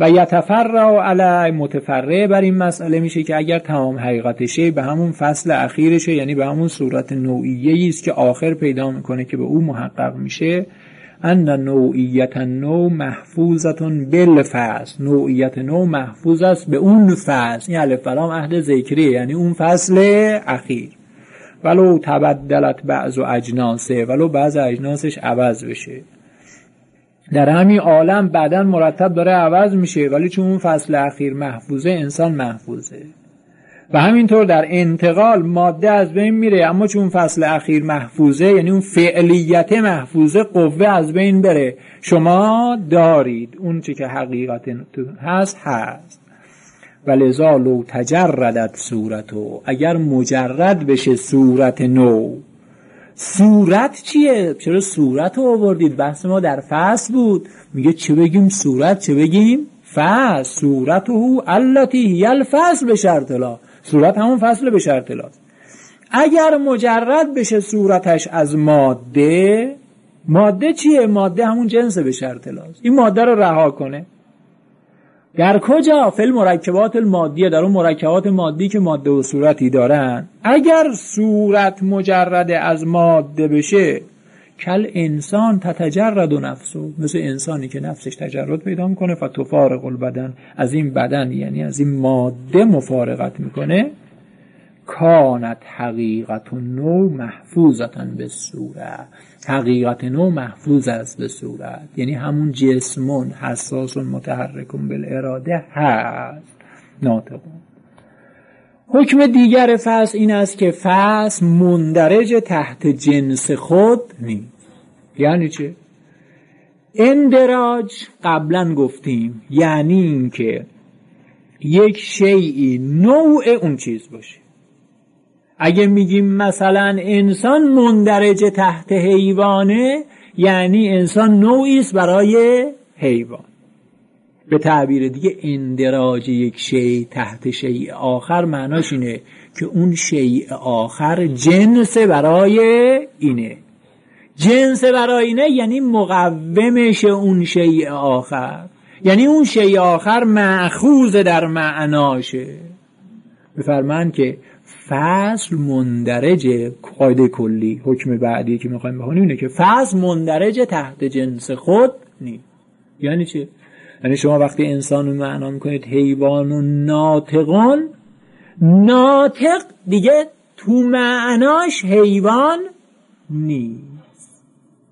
و یتفرع علی متفرع بر این مسئله میشه که اگر تمام حقیقت شی به همون فصل اخیرشه، یعنی به همون صورت نوعیه‌ای است که آخر پیدا میکنه که به او محقق میشه، ان نوعیت نو محفوظتون بالفصل، نوعیت نو محفوظ است به اون فصل. این الف لام عهد ذکریه، یعنی اون فصل اخیر. ولو تبدلت بعض اجناسه، ولو بعض اجناسش عوض بشه. در همین عالم بعداً مرتب داره عوض میشه، ولی چون اون فصل اخیر محفوظه، انسان محفوظه. و همینطور در انتقال ماده از بین میره، اما چون فصل اخیر محفوظه، یعنی اون فعلیت محفوظه، قوه از بین بره. شما دارید اون چی که حقیقت هست هست. ولذا لو تجردت صورتو، اگر مجرد بشه صورت نو. صورت چیه؟ چرا صورت رو آوردید؟ بحث ما در فصل بود. میگه چه بگیم صورت چه بگیم فصل. صورته التی هی الفصل به شرط لا، صورت همون فصل به شرط لا. اگر مجرد بشه صورتش از ماده، ماده چیه؟ ماده همون جنس به شرط لا. این ماده رو رها کنه. در کجا؟ فی المرکبات المادیه، در اون مرکبات مادی که ماده و صورتی دارن. اگر صورت مجرد از ماده بشه، کل انسان تتجرد نفسه، مثل انسانی که نفسش تجرد پیدا میکنه، فتفارق البدن، از این بدن یعنی از این ماده مفارقت میکنه. کانت حقیقت نو محفوظتن به صورت، حقیقت نو محفوظ است به صورت، یعنی همون جسمون حساس متحرکون بالاراده هست ناطقون. حکم دیگر فصل این است که فصل مندرج تحت جنس خود نیست. یعنی چه؟ اندراج قبلا گفتیم یعنی این که یک شیئی نوع اون چیز باشه. اگه میگیم مثلا انسان مندرج تحت حیوانه، یعنی انسان نوعی است برای حیوان. به تعبیر دیگه اندراج یک شیء تحت شیء آخر معناش اینه که اون شیء آخر جنس برای اینه. جنس برای اینه یعنی مقومش اون شیء آخر، یعنی اون شیء آخر مأخوذ در معناشه. بفرمایند که فصل مندرج، قاعده کلی حکم بعدی که میخوایم بخونیم اینه که فصل مندرج تحت جنس خود نیست. یعنی چه؟ یعنی شما وقتی انسان رو معنا میکنید حیوان و ناطقون، ناطق دیگه تو معناش حیوان نیست.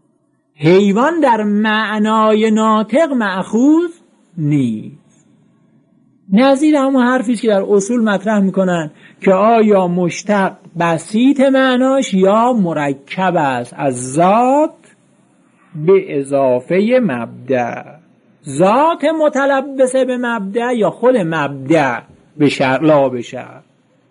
حیوان در معنای ناطق مأخوذ نیست. نظیر همون حرفیست که در اصول مطرح میکنن که آیا مشتق بسیط معناش یا مرکب است از ذات به اضافه مبدأ، ذات متلبسه به مبدأ یا خود مبدأ به شرط لا به شرط.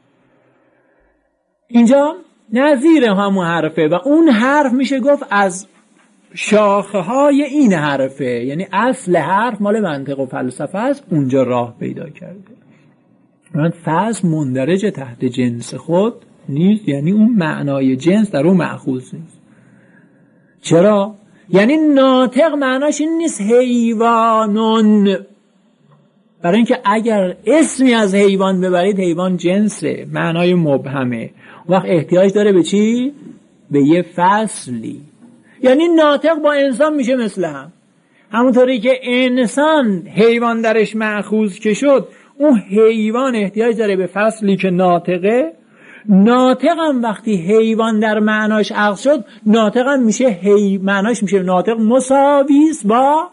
اینجا نظیر همون حرفه و اون حرف میشه گفت از شاخه های این حرفه، یعنی اصل حرف مال منطق و فلسفه است، اونجا راه پیدا کرده. من فصل مندرج تحت جنس خود نیست، یعنی اون معنای جنس در اون مأخوذ نیست. چرا؟ یعنی ناطق معناش این نیست حیوانون، برای اینکه اگر اسمی از حیوان ببرید حیوان جنسه، معنای مبهمه، وقت احتیاج داره به چی؟ به یه فصلی. یعنی ناطق با انسان میشه مثل هم، همونطوری که انسان حیوان درش مأخوذ که شد، اون حیوان احتیاج داره به فصلی که ناطقه. ناطق هم وقتی حیوان در معناش اخذ شد، ناطق هم میشه معناش میشه ناطق مساویس با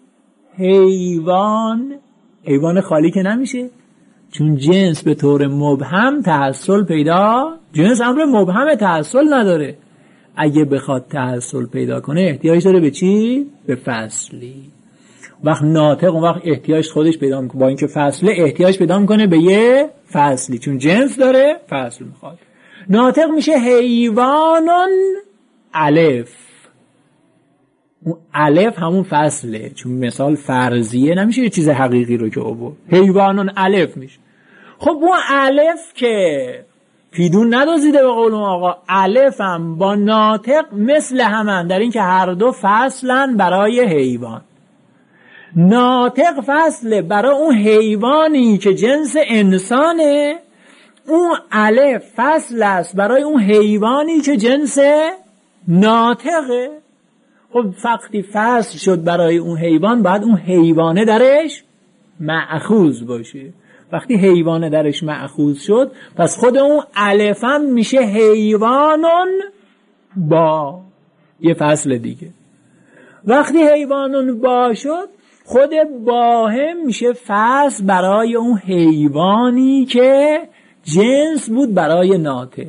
حیوان. حیوان خالی که نمیشه، چون جنس به طور مبهم تحصل پیدا، جنس امر مبهم تحصل نداره. اگه بخواد تحصل پیدا کنه احتیاج داره به چی؟ به فصلی. وقت ناطق اون وقت احتیاج خودش پیدا میکنه، با اینکه فصله احتیاج پیدا میکنه به یه فصلی، چون جنس داره فصل میخواد. ناطق میشه حیوانون الف. اون الف همون فصله، چون مثال فرضیه نمیشه یه چیز حقیقی رو که آورد. حیوانون الف میشه. خب اون الف که پیدون ندازیده به قول اون آقا، الف هم با ناطق مثل همن در این که هر دو فصلن برای حیوان. ناطق فصل برای اون حیوانی که جنس انسانه، اون الف فصل است برای اون حیوانی که جنس ناطقه. خب وقتی فصل شد برای اون حیوان، باید اون حیوانه درش مأخوذ باشه. وقتی حیوانه درش مأخوذ شد، پس خود اون الفم میشه حیوانون با یه فصل دیگه. وقتی حیوانون با شد، خود باهم میشه فصل برای اون حیوانی که جنس بود برای ناطق.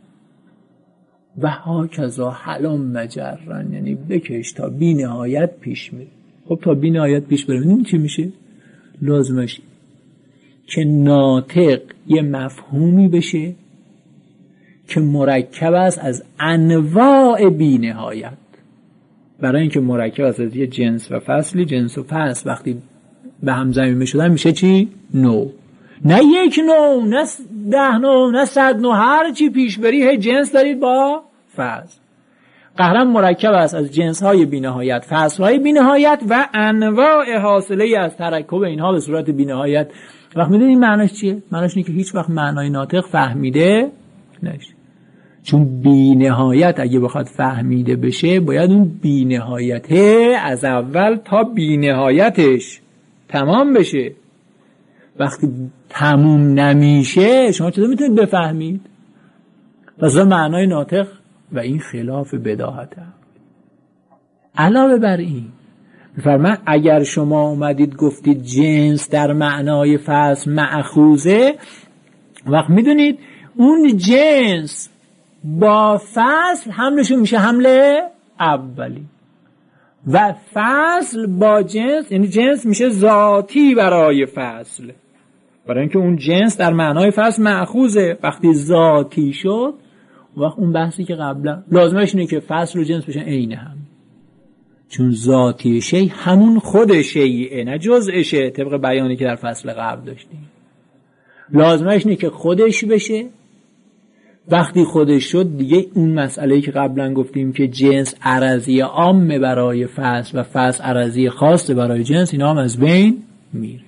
و هاکذا حلم مجرن، یعنی بکش تا بی نهایت پیش میره. خب تا بی نهایت پیش بره ببینیم چی میشه؟ لازمش که ناطق یه مفهومی بشه که مرکب است از انواع بی نهایت. برای اینکه مرکب است از یه جنس و فصلی، جنس و فصل وقتی به هم ضمیمه شدن میشه چی؟ نوع. نه یک نوع، نه 10 نوع، نه 100 نوع، هر چی پیش بری هی جنس دارید با فصل. قهرم مرکب است از جنس‌های بی‌نهایت، فصل‌های بی‌نهایت و انواع حاصله از ترکب اینها به صورت بی‌نهایت. وقت می‌دونید این معناش چیه؟ معناش اینه که هیچ وقت معنای ناطق فهمیده نشه. چون بی‌نهایت اگه بخواد فهمیده بشه، باید اون بی‌نهایت از اول تا بی‌نهایتش تمام بشه. وقتی تموم نمیشه شما چطور میتونید بفهمید؟ پس معنای ناطق و این خلاف بداهته. علاوه بر این بفرمایید اگر شما اومدید گفتید جنس در معنای فصل مأخوذه، وقت میدونید اون جنس با فصل حملشون میشه حمله اولی و فصل با جنس، یعنی جنس میشه ذاتی برای فصل، برای اینکه اون جنس در معنای فصل مأخوذه. وقتی ذاتی شد، وقت اون بحثی که قبلا لازمش اینه که فصل و جنس بشن عین هم، چون ذاتی شی همون خود شیئه نه جزءشه، طبق بیانی که در فصل قبل داشتیم. لازمش اینه که خودش بشه. وقتی خودش شد دیگه اون مسئله‌ای که قبلا گفتیم که جنس عرضی عامه برای فصل و فصل عرضی خاصه برای جنس، اینا هم از بین میره.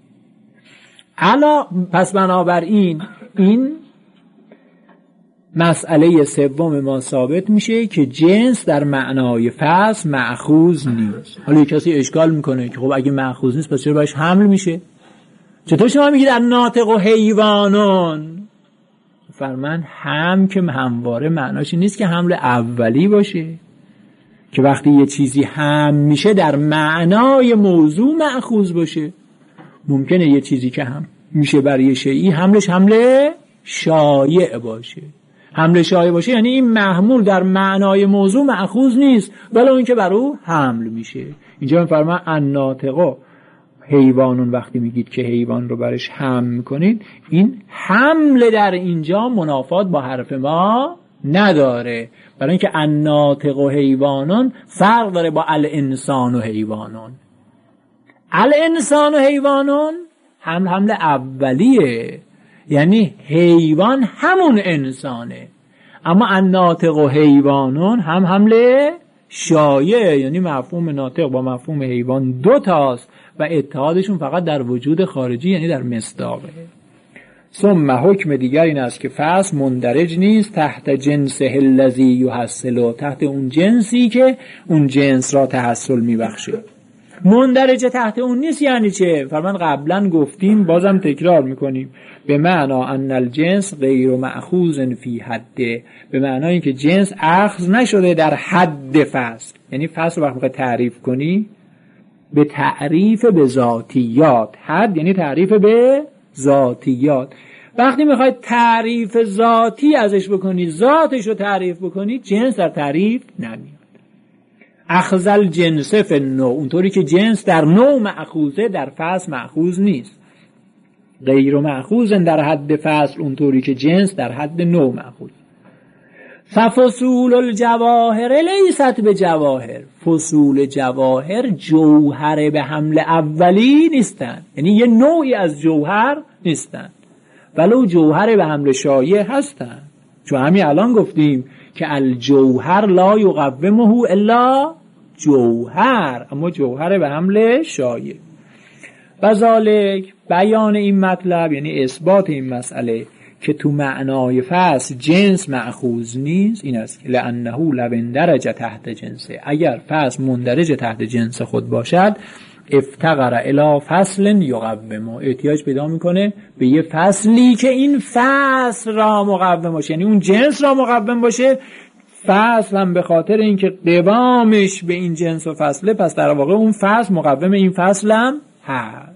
پس بنابراین این مسئله سوم ما ثابت میشه که جنس در معنای فصل مأخوذ نیست. حالا کسی اشکال میکنه که خب اگه مأخوذ نیست پس چرا باش حمل میشه؟ چطور شما میگید در ناطق و حیوانون؟ فرمان هم که همواره معناش نیست که حمل اولی باشه، که وقتی یه چیزی هم میشه در معنای موضوع مأخوذ باشه. ممکنه یه چیزی که هم میشه برای شیئی حملش حمل شایع باشه. حمل شایع باشه یعنی این محمول در معنای موضوع مأخوذ نیست، ولی اون که بر او حمل میشه. اینجا میفرما الناطق حیوانون، وقتی میگید که حیوان رو برش حمل میکنید، این حمل در اینجا منافات با حرف ما نداره، برای اینکه الناطق و حیوانون فرق داره با الانسان و حیوانون. الانسان و حیوانون حمل اولیه، یعنی حیوان همون انسانه، اما الناطق و حیوانون هم حمله شایع، یعنی مفهوم ناطق با مفهوم حیوان دو تاست و اتحادشون فقط در وجود خارجی، یعنی در مصداقه. ثم حکم دیگر این است که فصل مندرج نیست تحت جنس الذی یحصل، تحت اون جنسی که اون جنس را تحصل میبخشه. مندرج تحت اون نیست یعنی چه؟ فرمان قبلا گفتیم، بازم تکرار میکنیم، به معنا ان الجنس غیر مأخوذ فی حده، به معنای اینکه جنس اخذ نشده در حد فصل. یعنی فصل وقتی تعریف کنی به تعریف به ذاتیات، حد یعنی تعریف به ذاتیات. وقتی میخواید تعریف ذاتی ازش بکنی، ذاتش رو تعریف بکنی، جنس در تعریف نمیاد. اخذ الجنس فی النوع، اونطوری که جنس در نوع مأخوذه در فصل مأخوذ نیست. غیر مأخوذ در حد فصل، اونطوری که جنس در حد نوع مأخوذ. ففصول الجواهر لیست به جواهر، فصول جواهر جوهر به حمل اولی نیستند، یعنی یه نوعی از جوهر نیستند، ولو جوهر به حمل شایع هستند. چون همین الان گفتیم که الجوهر لا یقومه الا جوهر، اما جوهر به حمل شایع. و ذالک بیان این مطلب یعنی اثبات این مسئله که تو معنای فصل جنس مأخوذ نیست این است لأنه لو اندرج تحت جنسه، اگر فصل مندرج تحت جنس خود باشد افتقر الی فصل یقومه، احتیاج پیدا میکنه به یه فصلی که این فصل را مقوم باشه، یعنی اون جنس را مقوم باشه. فصل هم به خاطر اینکه قوامش به این جنس و فصله، پس در واقع اون فصل مقوم این فصل هم هست.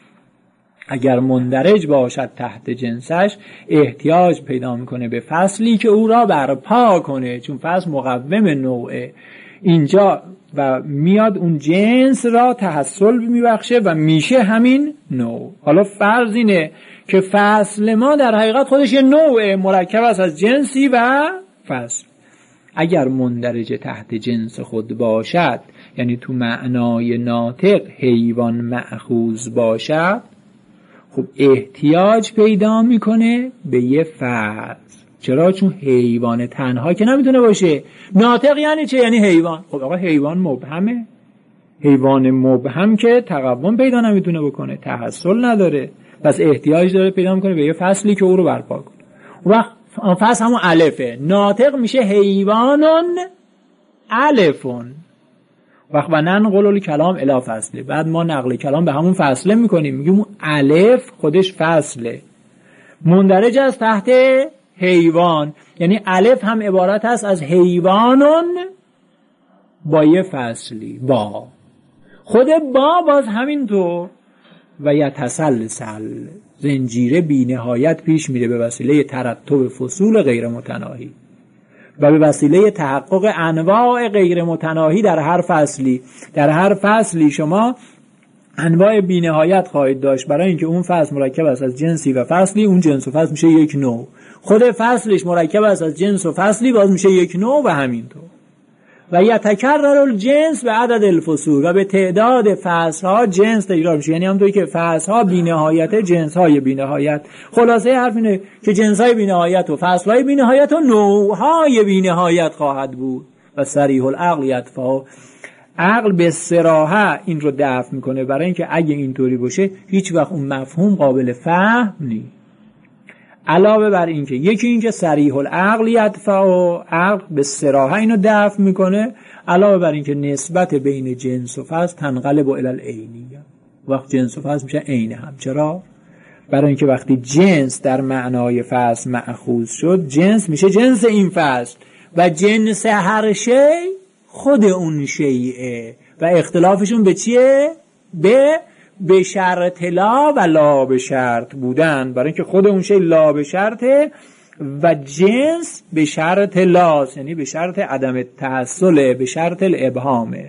اگر مندرج باشد تحت جنسش احتیاج پیدا میکنه به فصلی که او را برپا کنه، چون فصل مقوم نوعه اینجا و میاد اون جنس را تحصل میبخشه و میشه همین نوع. حالا فرض اینه که فصل ما در حقیقت خودش یه نوع مرکب است از جنسی و فصل. اگر مندرج تحت جنس خود باشد، یعنی تو معنای ناطق حیوان مأخوذ باشد، خب احتیاج پیدا میکنه به یه فصل. چرا؟ چون حیوان تنها که نمیتونه باشه. ناطق یعنی چه؟ یعنی حیوان. خب آقا حیوان مبهمه، حیوان مبهم که تقوم پیدا نمیتونه بکنه، تحصل نداره، پس احتیاج داره پیدا میکنه به یه فصلی که او رو برپا کنه. وقت فصل همون الفه، ناطق میشه حیوانون الفون. وقت و ننقل الکلام الی فصله، بعد ما نقل کلام به همون فصله میکنیم، میگیم اون الف خودش فصله، مندرج است تحت حیوان، یعنی الف هم عبارت است از حیوانون با یه فصلی با. خود با باز همینطور. و یتسلسل، زنجیره بی نهایت پیش میره به وسیله ترتب فصول غیر متناهی و به وسیله تحقق انواع غیر متناهی در هر فصلی. در هر فصلی شما انواع بی نهایت خواهید داشت، برای اینکه اون فصل مرکب است از جنسی و فصلی، اون جنس و فصل میشه یک نوع. خود فصلش مرکب است از جنس و فصلی، باز میشه یک نوع و همینطور. و یتکرر الجنس به عدد الفصول، و به تعداد فصلها جنس تکرار میشه، یعنی همونطوری که فصلها بی نهایت جنسهای بی نهایت. خلاصه حرف اینه که جنسهای بی نهایت و فصلهای بی نهایت و نوعهای بی نهایت خواهد بود. و صریح العقل یدفع، عقل به صراحت این رو دفع میکنه، برای اینکه اگه اینطوری باشه هیچ وقت اون مفهوم قابل فهم نیست. علاوه بر این که یکی این که صریح العقل یدفع، عقل به صراحت اینو دفع میکنه، علاوه بر این که نسبت بین جنس و فصل تنقلب الی العینیه، وقت جنس و فصل میشه عین هم. چرا؟ برای اینکه وقتی جنس در معنای فصل مأخوذ شد، جنس میشه جنس این فصل و جنس هر شی خود اون شیئه و اختلافشون به چیه؟ به شرط لا و لا به شرط بودن، برای اینکه خود اون شی لا به شرطه و جنس به شرط لاست، یعنی به شرط عدم تحصله، به شرط الابهامه.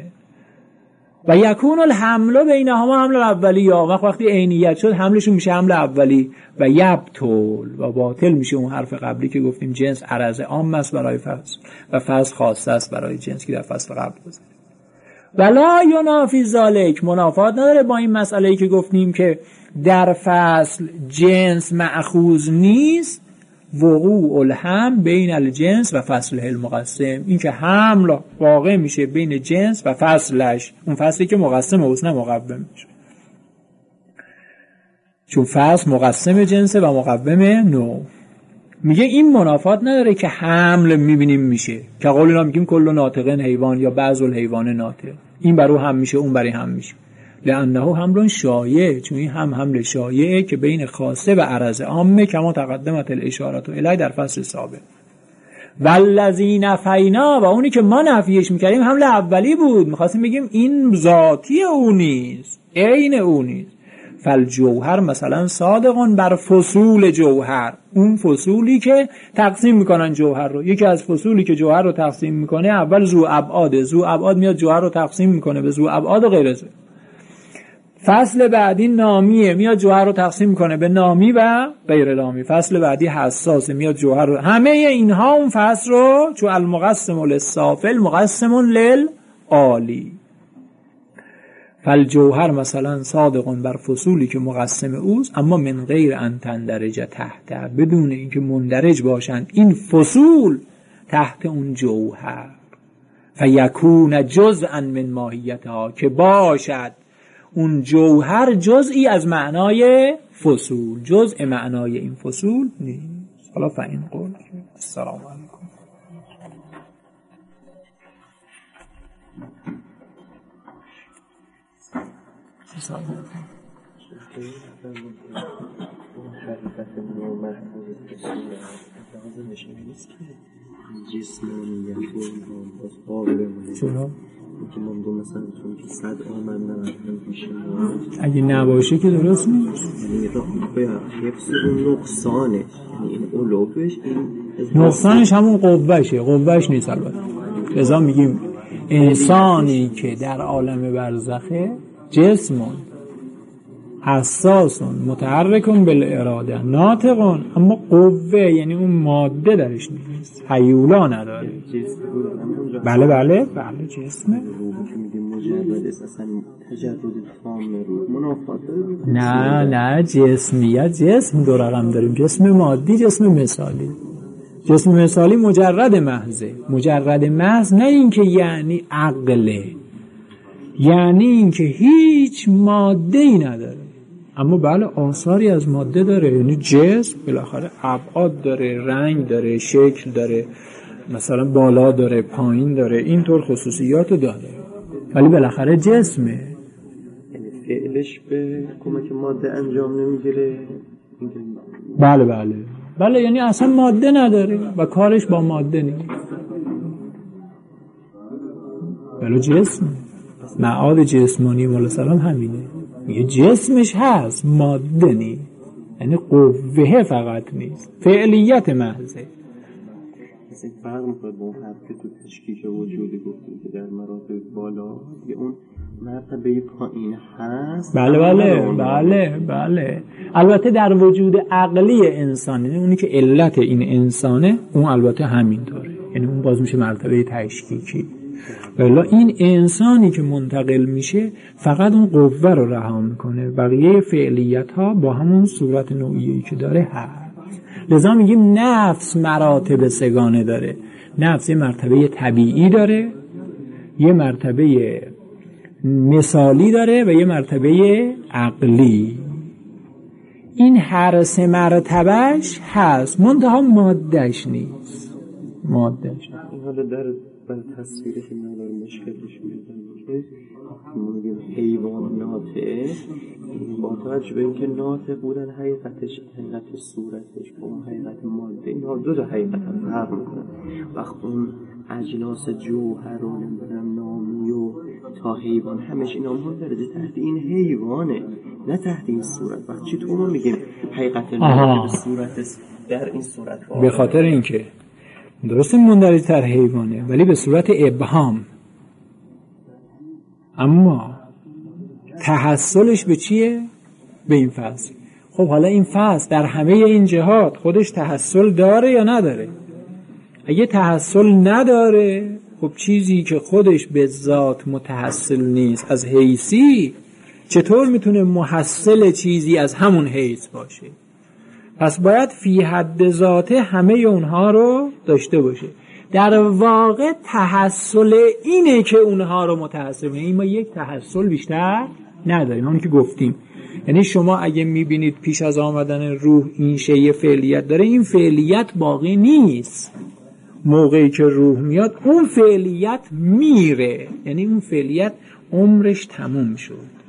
و یکون الحمل بینهما حمل اولی، وقتی عینیت شد حملشون میشه حمل اولی. و یبطل، و باطل میشه اون حرف قبلی که گفتیم جنس عرض عام است برای فصل و فصل خاص است برای جنس که در فصل قبل گذشت. ولا ینافی ذالک، منافات نداره با این مسئله‌ای که گفتیم که در فصل جنس مأخوذ نیست، وقوع الحمل بین الجنس و فصله المقسم، این که حمل واقع میشه بین جنس و فصلش، اون فصلی که مقسم و نه مقوم میشه، چون فصل مقسم جنسه و مقوم نوع. میگه این منافات نداره که حمل میبینیم میشه، که قولینا میگیم کل ناطقن حیوان یا بعض الحیوان ناطق، این برو هم میشه اون برای هم میشه، لانه حمل شایع، چون این هم حمل شایعه که بین خاصه و عرض عامه، کما تقدمت الاشاره الی در فصل سابق. والذین نفینا، و اونی که ما نفیش میکردیم حمل اولی بود، میخواستیم بگیم این ذاتی او نیست، عین او نیست. فالجوهر مثلا صادقان بر فصول جوهر، اون فصولی که تقسیم میکنن جوهر رو، یکی از فصولی که جوهر رو تقسیم میکنه اول ذو ابعاد، ذو ابعاد میاد جوهر رو تقسیم میکنه به ذو ابعاد و غیر ذو. فصل بعدی نامیه، میاد جوهر رو تقسیم میکنه به نامی و غیر نامی. فصل بعدی حساسه، میاد جوهر رو، همه اینها اون فصل رو، چون المقسم للسافل مقسم للعالی. فالجوهر مثلا صادقون بر فصولی که مقسم اوست، اما من غیر ان تندرج تحت، بدون اینکه مندرج باشند این فصول تحت اون جوهر. فیکون جزءا من ماهیتها، که باشد اون جوهر جزئی از معنای فصول، جزء معنای این فصول نیست. حالا فإن قل السلام علیکم. چرا؟ اگه نباشه که درست نیست. نقصانش همون قوهشه، قوهش نیست البته. لذا میگیم انسانی که در عالم برزخه جسمون حساسون متحرکون بالاراده ناطقون، اما قوه یعنی اون ماده درش نیست، هیولا نداره. بله بله بله جسمه. نه جسمیت، جسم دو رقم داریم، جسم مادی، جسم مثالی. جسم مثالی مجرد محضه، مجرد محض نه این که یعنی عقله، یعنی این که هیچ ماده‌ای نداره، اما بله آثاری از ماده داره. یعنی جسم بالاخره ابعاد داره، رنگ داره، شکل داره، مثلا بالا داره، پایین داره، اینطور خصوصیات داره، ولی بالاخره جسمه. یعنی فعلش به کمک ماده انجام نمیگیره. بله بله بله، یعنی اصلا ماده نداره و کارش با ماده نیست. بله جسم، معاد جسمانی مولا سلام همینه، یه جسمش هست ماده نیست، یعنی قوه فقط نیست، فعلیت محضه. این فرق میکنه با اون حرف که تو تشکیک وجودی گفتیم که در مراتب بالا یه اون مرتبه پایین هست. بله بله بله بله. البته در وجود عقلی انسانی، اونی که علت این انسانه، اون البته همینطوره، یعنی اون باز میشه مرتبه تشکیکی. ولی این انسانی که منتقل میشه فقط اون قوه رو رها میکنه، بقیه فعلیت ها با همون صورت نوعیه‌ای که داره هست. لذا میگیم نفس مراتب سگانه داره. نفس یه مرتبه طبیعی داره، یه مرتبه مثالی داره و یه مرتبه عقلی. این هر سه مرتبهش هست، منتها مادهش نیست. مادهش نیست. این حالا در تصویرش نداره مشکلش میدن که میگیم حیوان ناطق، با توجه به اینکه ناطق بودن حقیقتش، حقیقت صورتش با اون حقیقت ماده، اینها دو تا حقیقت هم فرق میکنن. وقت اون اجناس جوهر و نمیدونم نامی و تا حیوان همش اینا هم درجه تحت این حیوانه، نه تحت این صورت. وقت چطور ما میگیم حقیقت ناطق صورت در این صورت واقع؟ به خاطر اینکه درسته مندرج تر حیوانه ولی به صورت ابهام، اما تحصلش به چیه؟ به این فصل. خب حالا این فصل در همه این جهات خودش تحصل داره یا نداره؟ اگه تحصل نداره، خب چیزی که خودش به ذات متحصل نیست از حیثی، چطور میتونه محصل چیزی از همون حیث باشه؟ پس باید فی حد ذاته همه اونها رو داشته باشه. در واقع تحصل اینه که اونها رو متحصل کنه. این ما یک تحصل بیشتر نداریم، اونی که گفتیم. یعنی شما اگه میبینید پیش از آمدن روح این شیء فعلیت داره، این فعلیت باقی نیست. موقعی که روح میاد اون فعلیت میره، یعنی اون فعلیت عمرش تموم شد.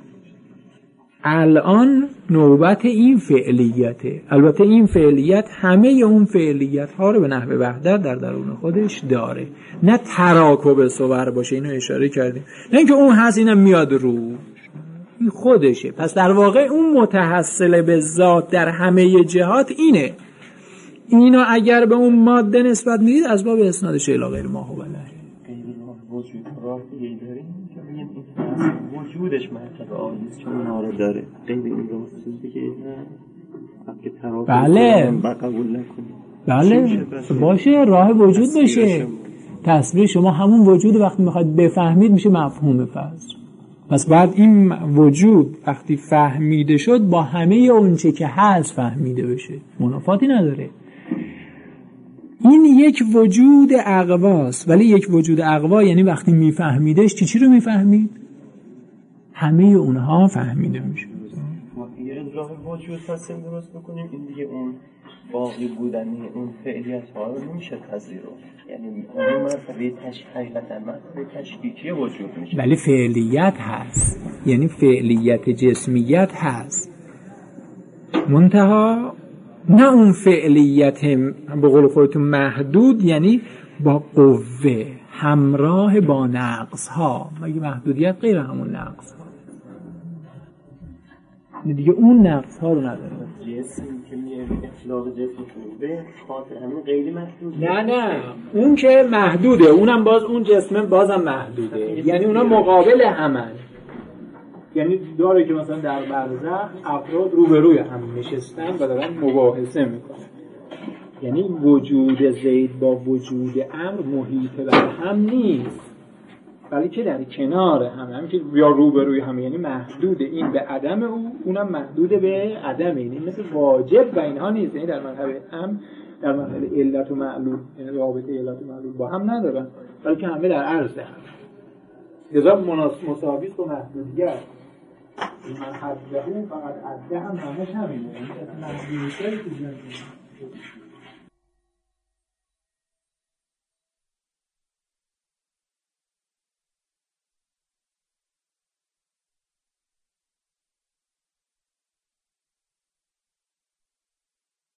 الان نوبت این فعلیته. البته این فعلیت همه اون فعلیت ها رو به نحو وحدت در درون خودش داره، نه تراکب صور باشه. اینو اشاره کردیم، نه اینکه اون هست اینم میاد روح، این خودشه. پس در واقع اون متحصل به ذات در همه جهات اینه. اینو اگر به اون ماده نسبت میدید از باب اسنادش الی غیر ما هو له. وجود راه دیگه داریم که میگیم این وجودش مرتبه عالیست که اونها رو داره. غیر این راست دیگه که تراکم بله قبول نکنیم. بله باشه، راه وجود بشه. تصویر شما همون وجود وقتی میخواید بفهمید میشه مفهوم فضل. پس بعد این وجود وقتی فهمیده شد با همه اونچه که هست فهمیده بشه، منافاتی نداره. این یک وجود اقواست، ولی یک وجود اقوا یعنی وقتی میفهمیدش چی رو میفهمید؟ همه اونها فهمیده میشه. یه ادراک وجود تصمیم درست بکنیم، این دیگه اون باقی بودن اون فعلیت ها رو نمیشه پذیرفت، یعنی اون مرتبه حقیقتا مرتبه تشکیکی وجود میشه. ولی فعلیت هست، یعنی فعلیت جسمیت هست، منتها نه اون فعلیت به قول خودتون محدود، یعنی با قوه همراه با نقص ها. مگه محدودیت غیر همون نقص ها؟ دیگه اون نقص ها رو نداره. جسم که میگه اخلاق جسم به خاطر همین غیر محدود. نه اون که محدوده، اونم باز اون جسم بازم محدوده، یعنی اونا مقابل همن. یعنی داره که مثلا در برزخ افراد روبروی هم نشستن و دارن مباحثه میکنن، یعنی وجود زید با وجود عمرو محیط بر هم نیست، بلکه در کنار هم که یا روبروی هم، یعنی محدود این به عدم او، اونم محدود به عدم این. این مثل واجب و اینها نیست، یعنی در مرحله هم، در مرحله علت و معلول، یعنی رابطه علت و معلول با هم ندارن، بلکه همه در عرض هم. لذا مساویست با محدودیت. این من حد به اون فقط عده هم همش همینه، یعنی محدودیتی که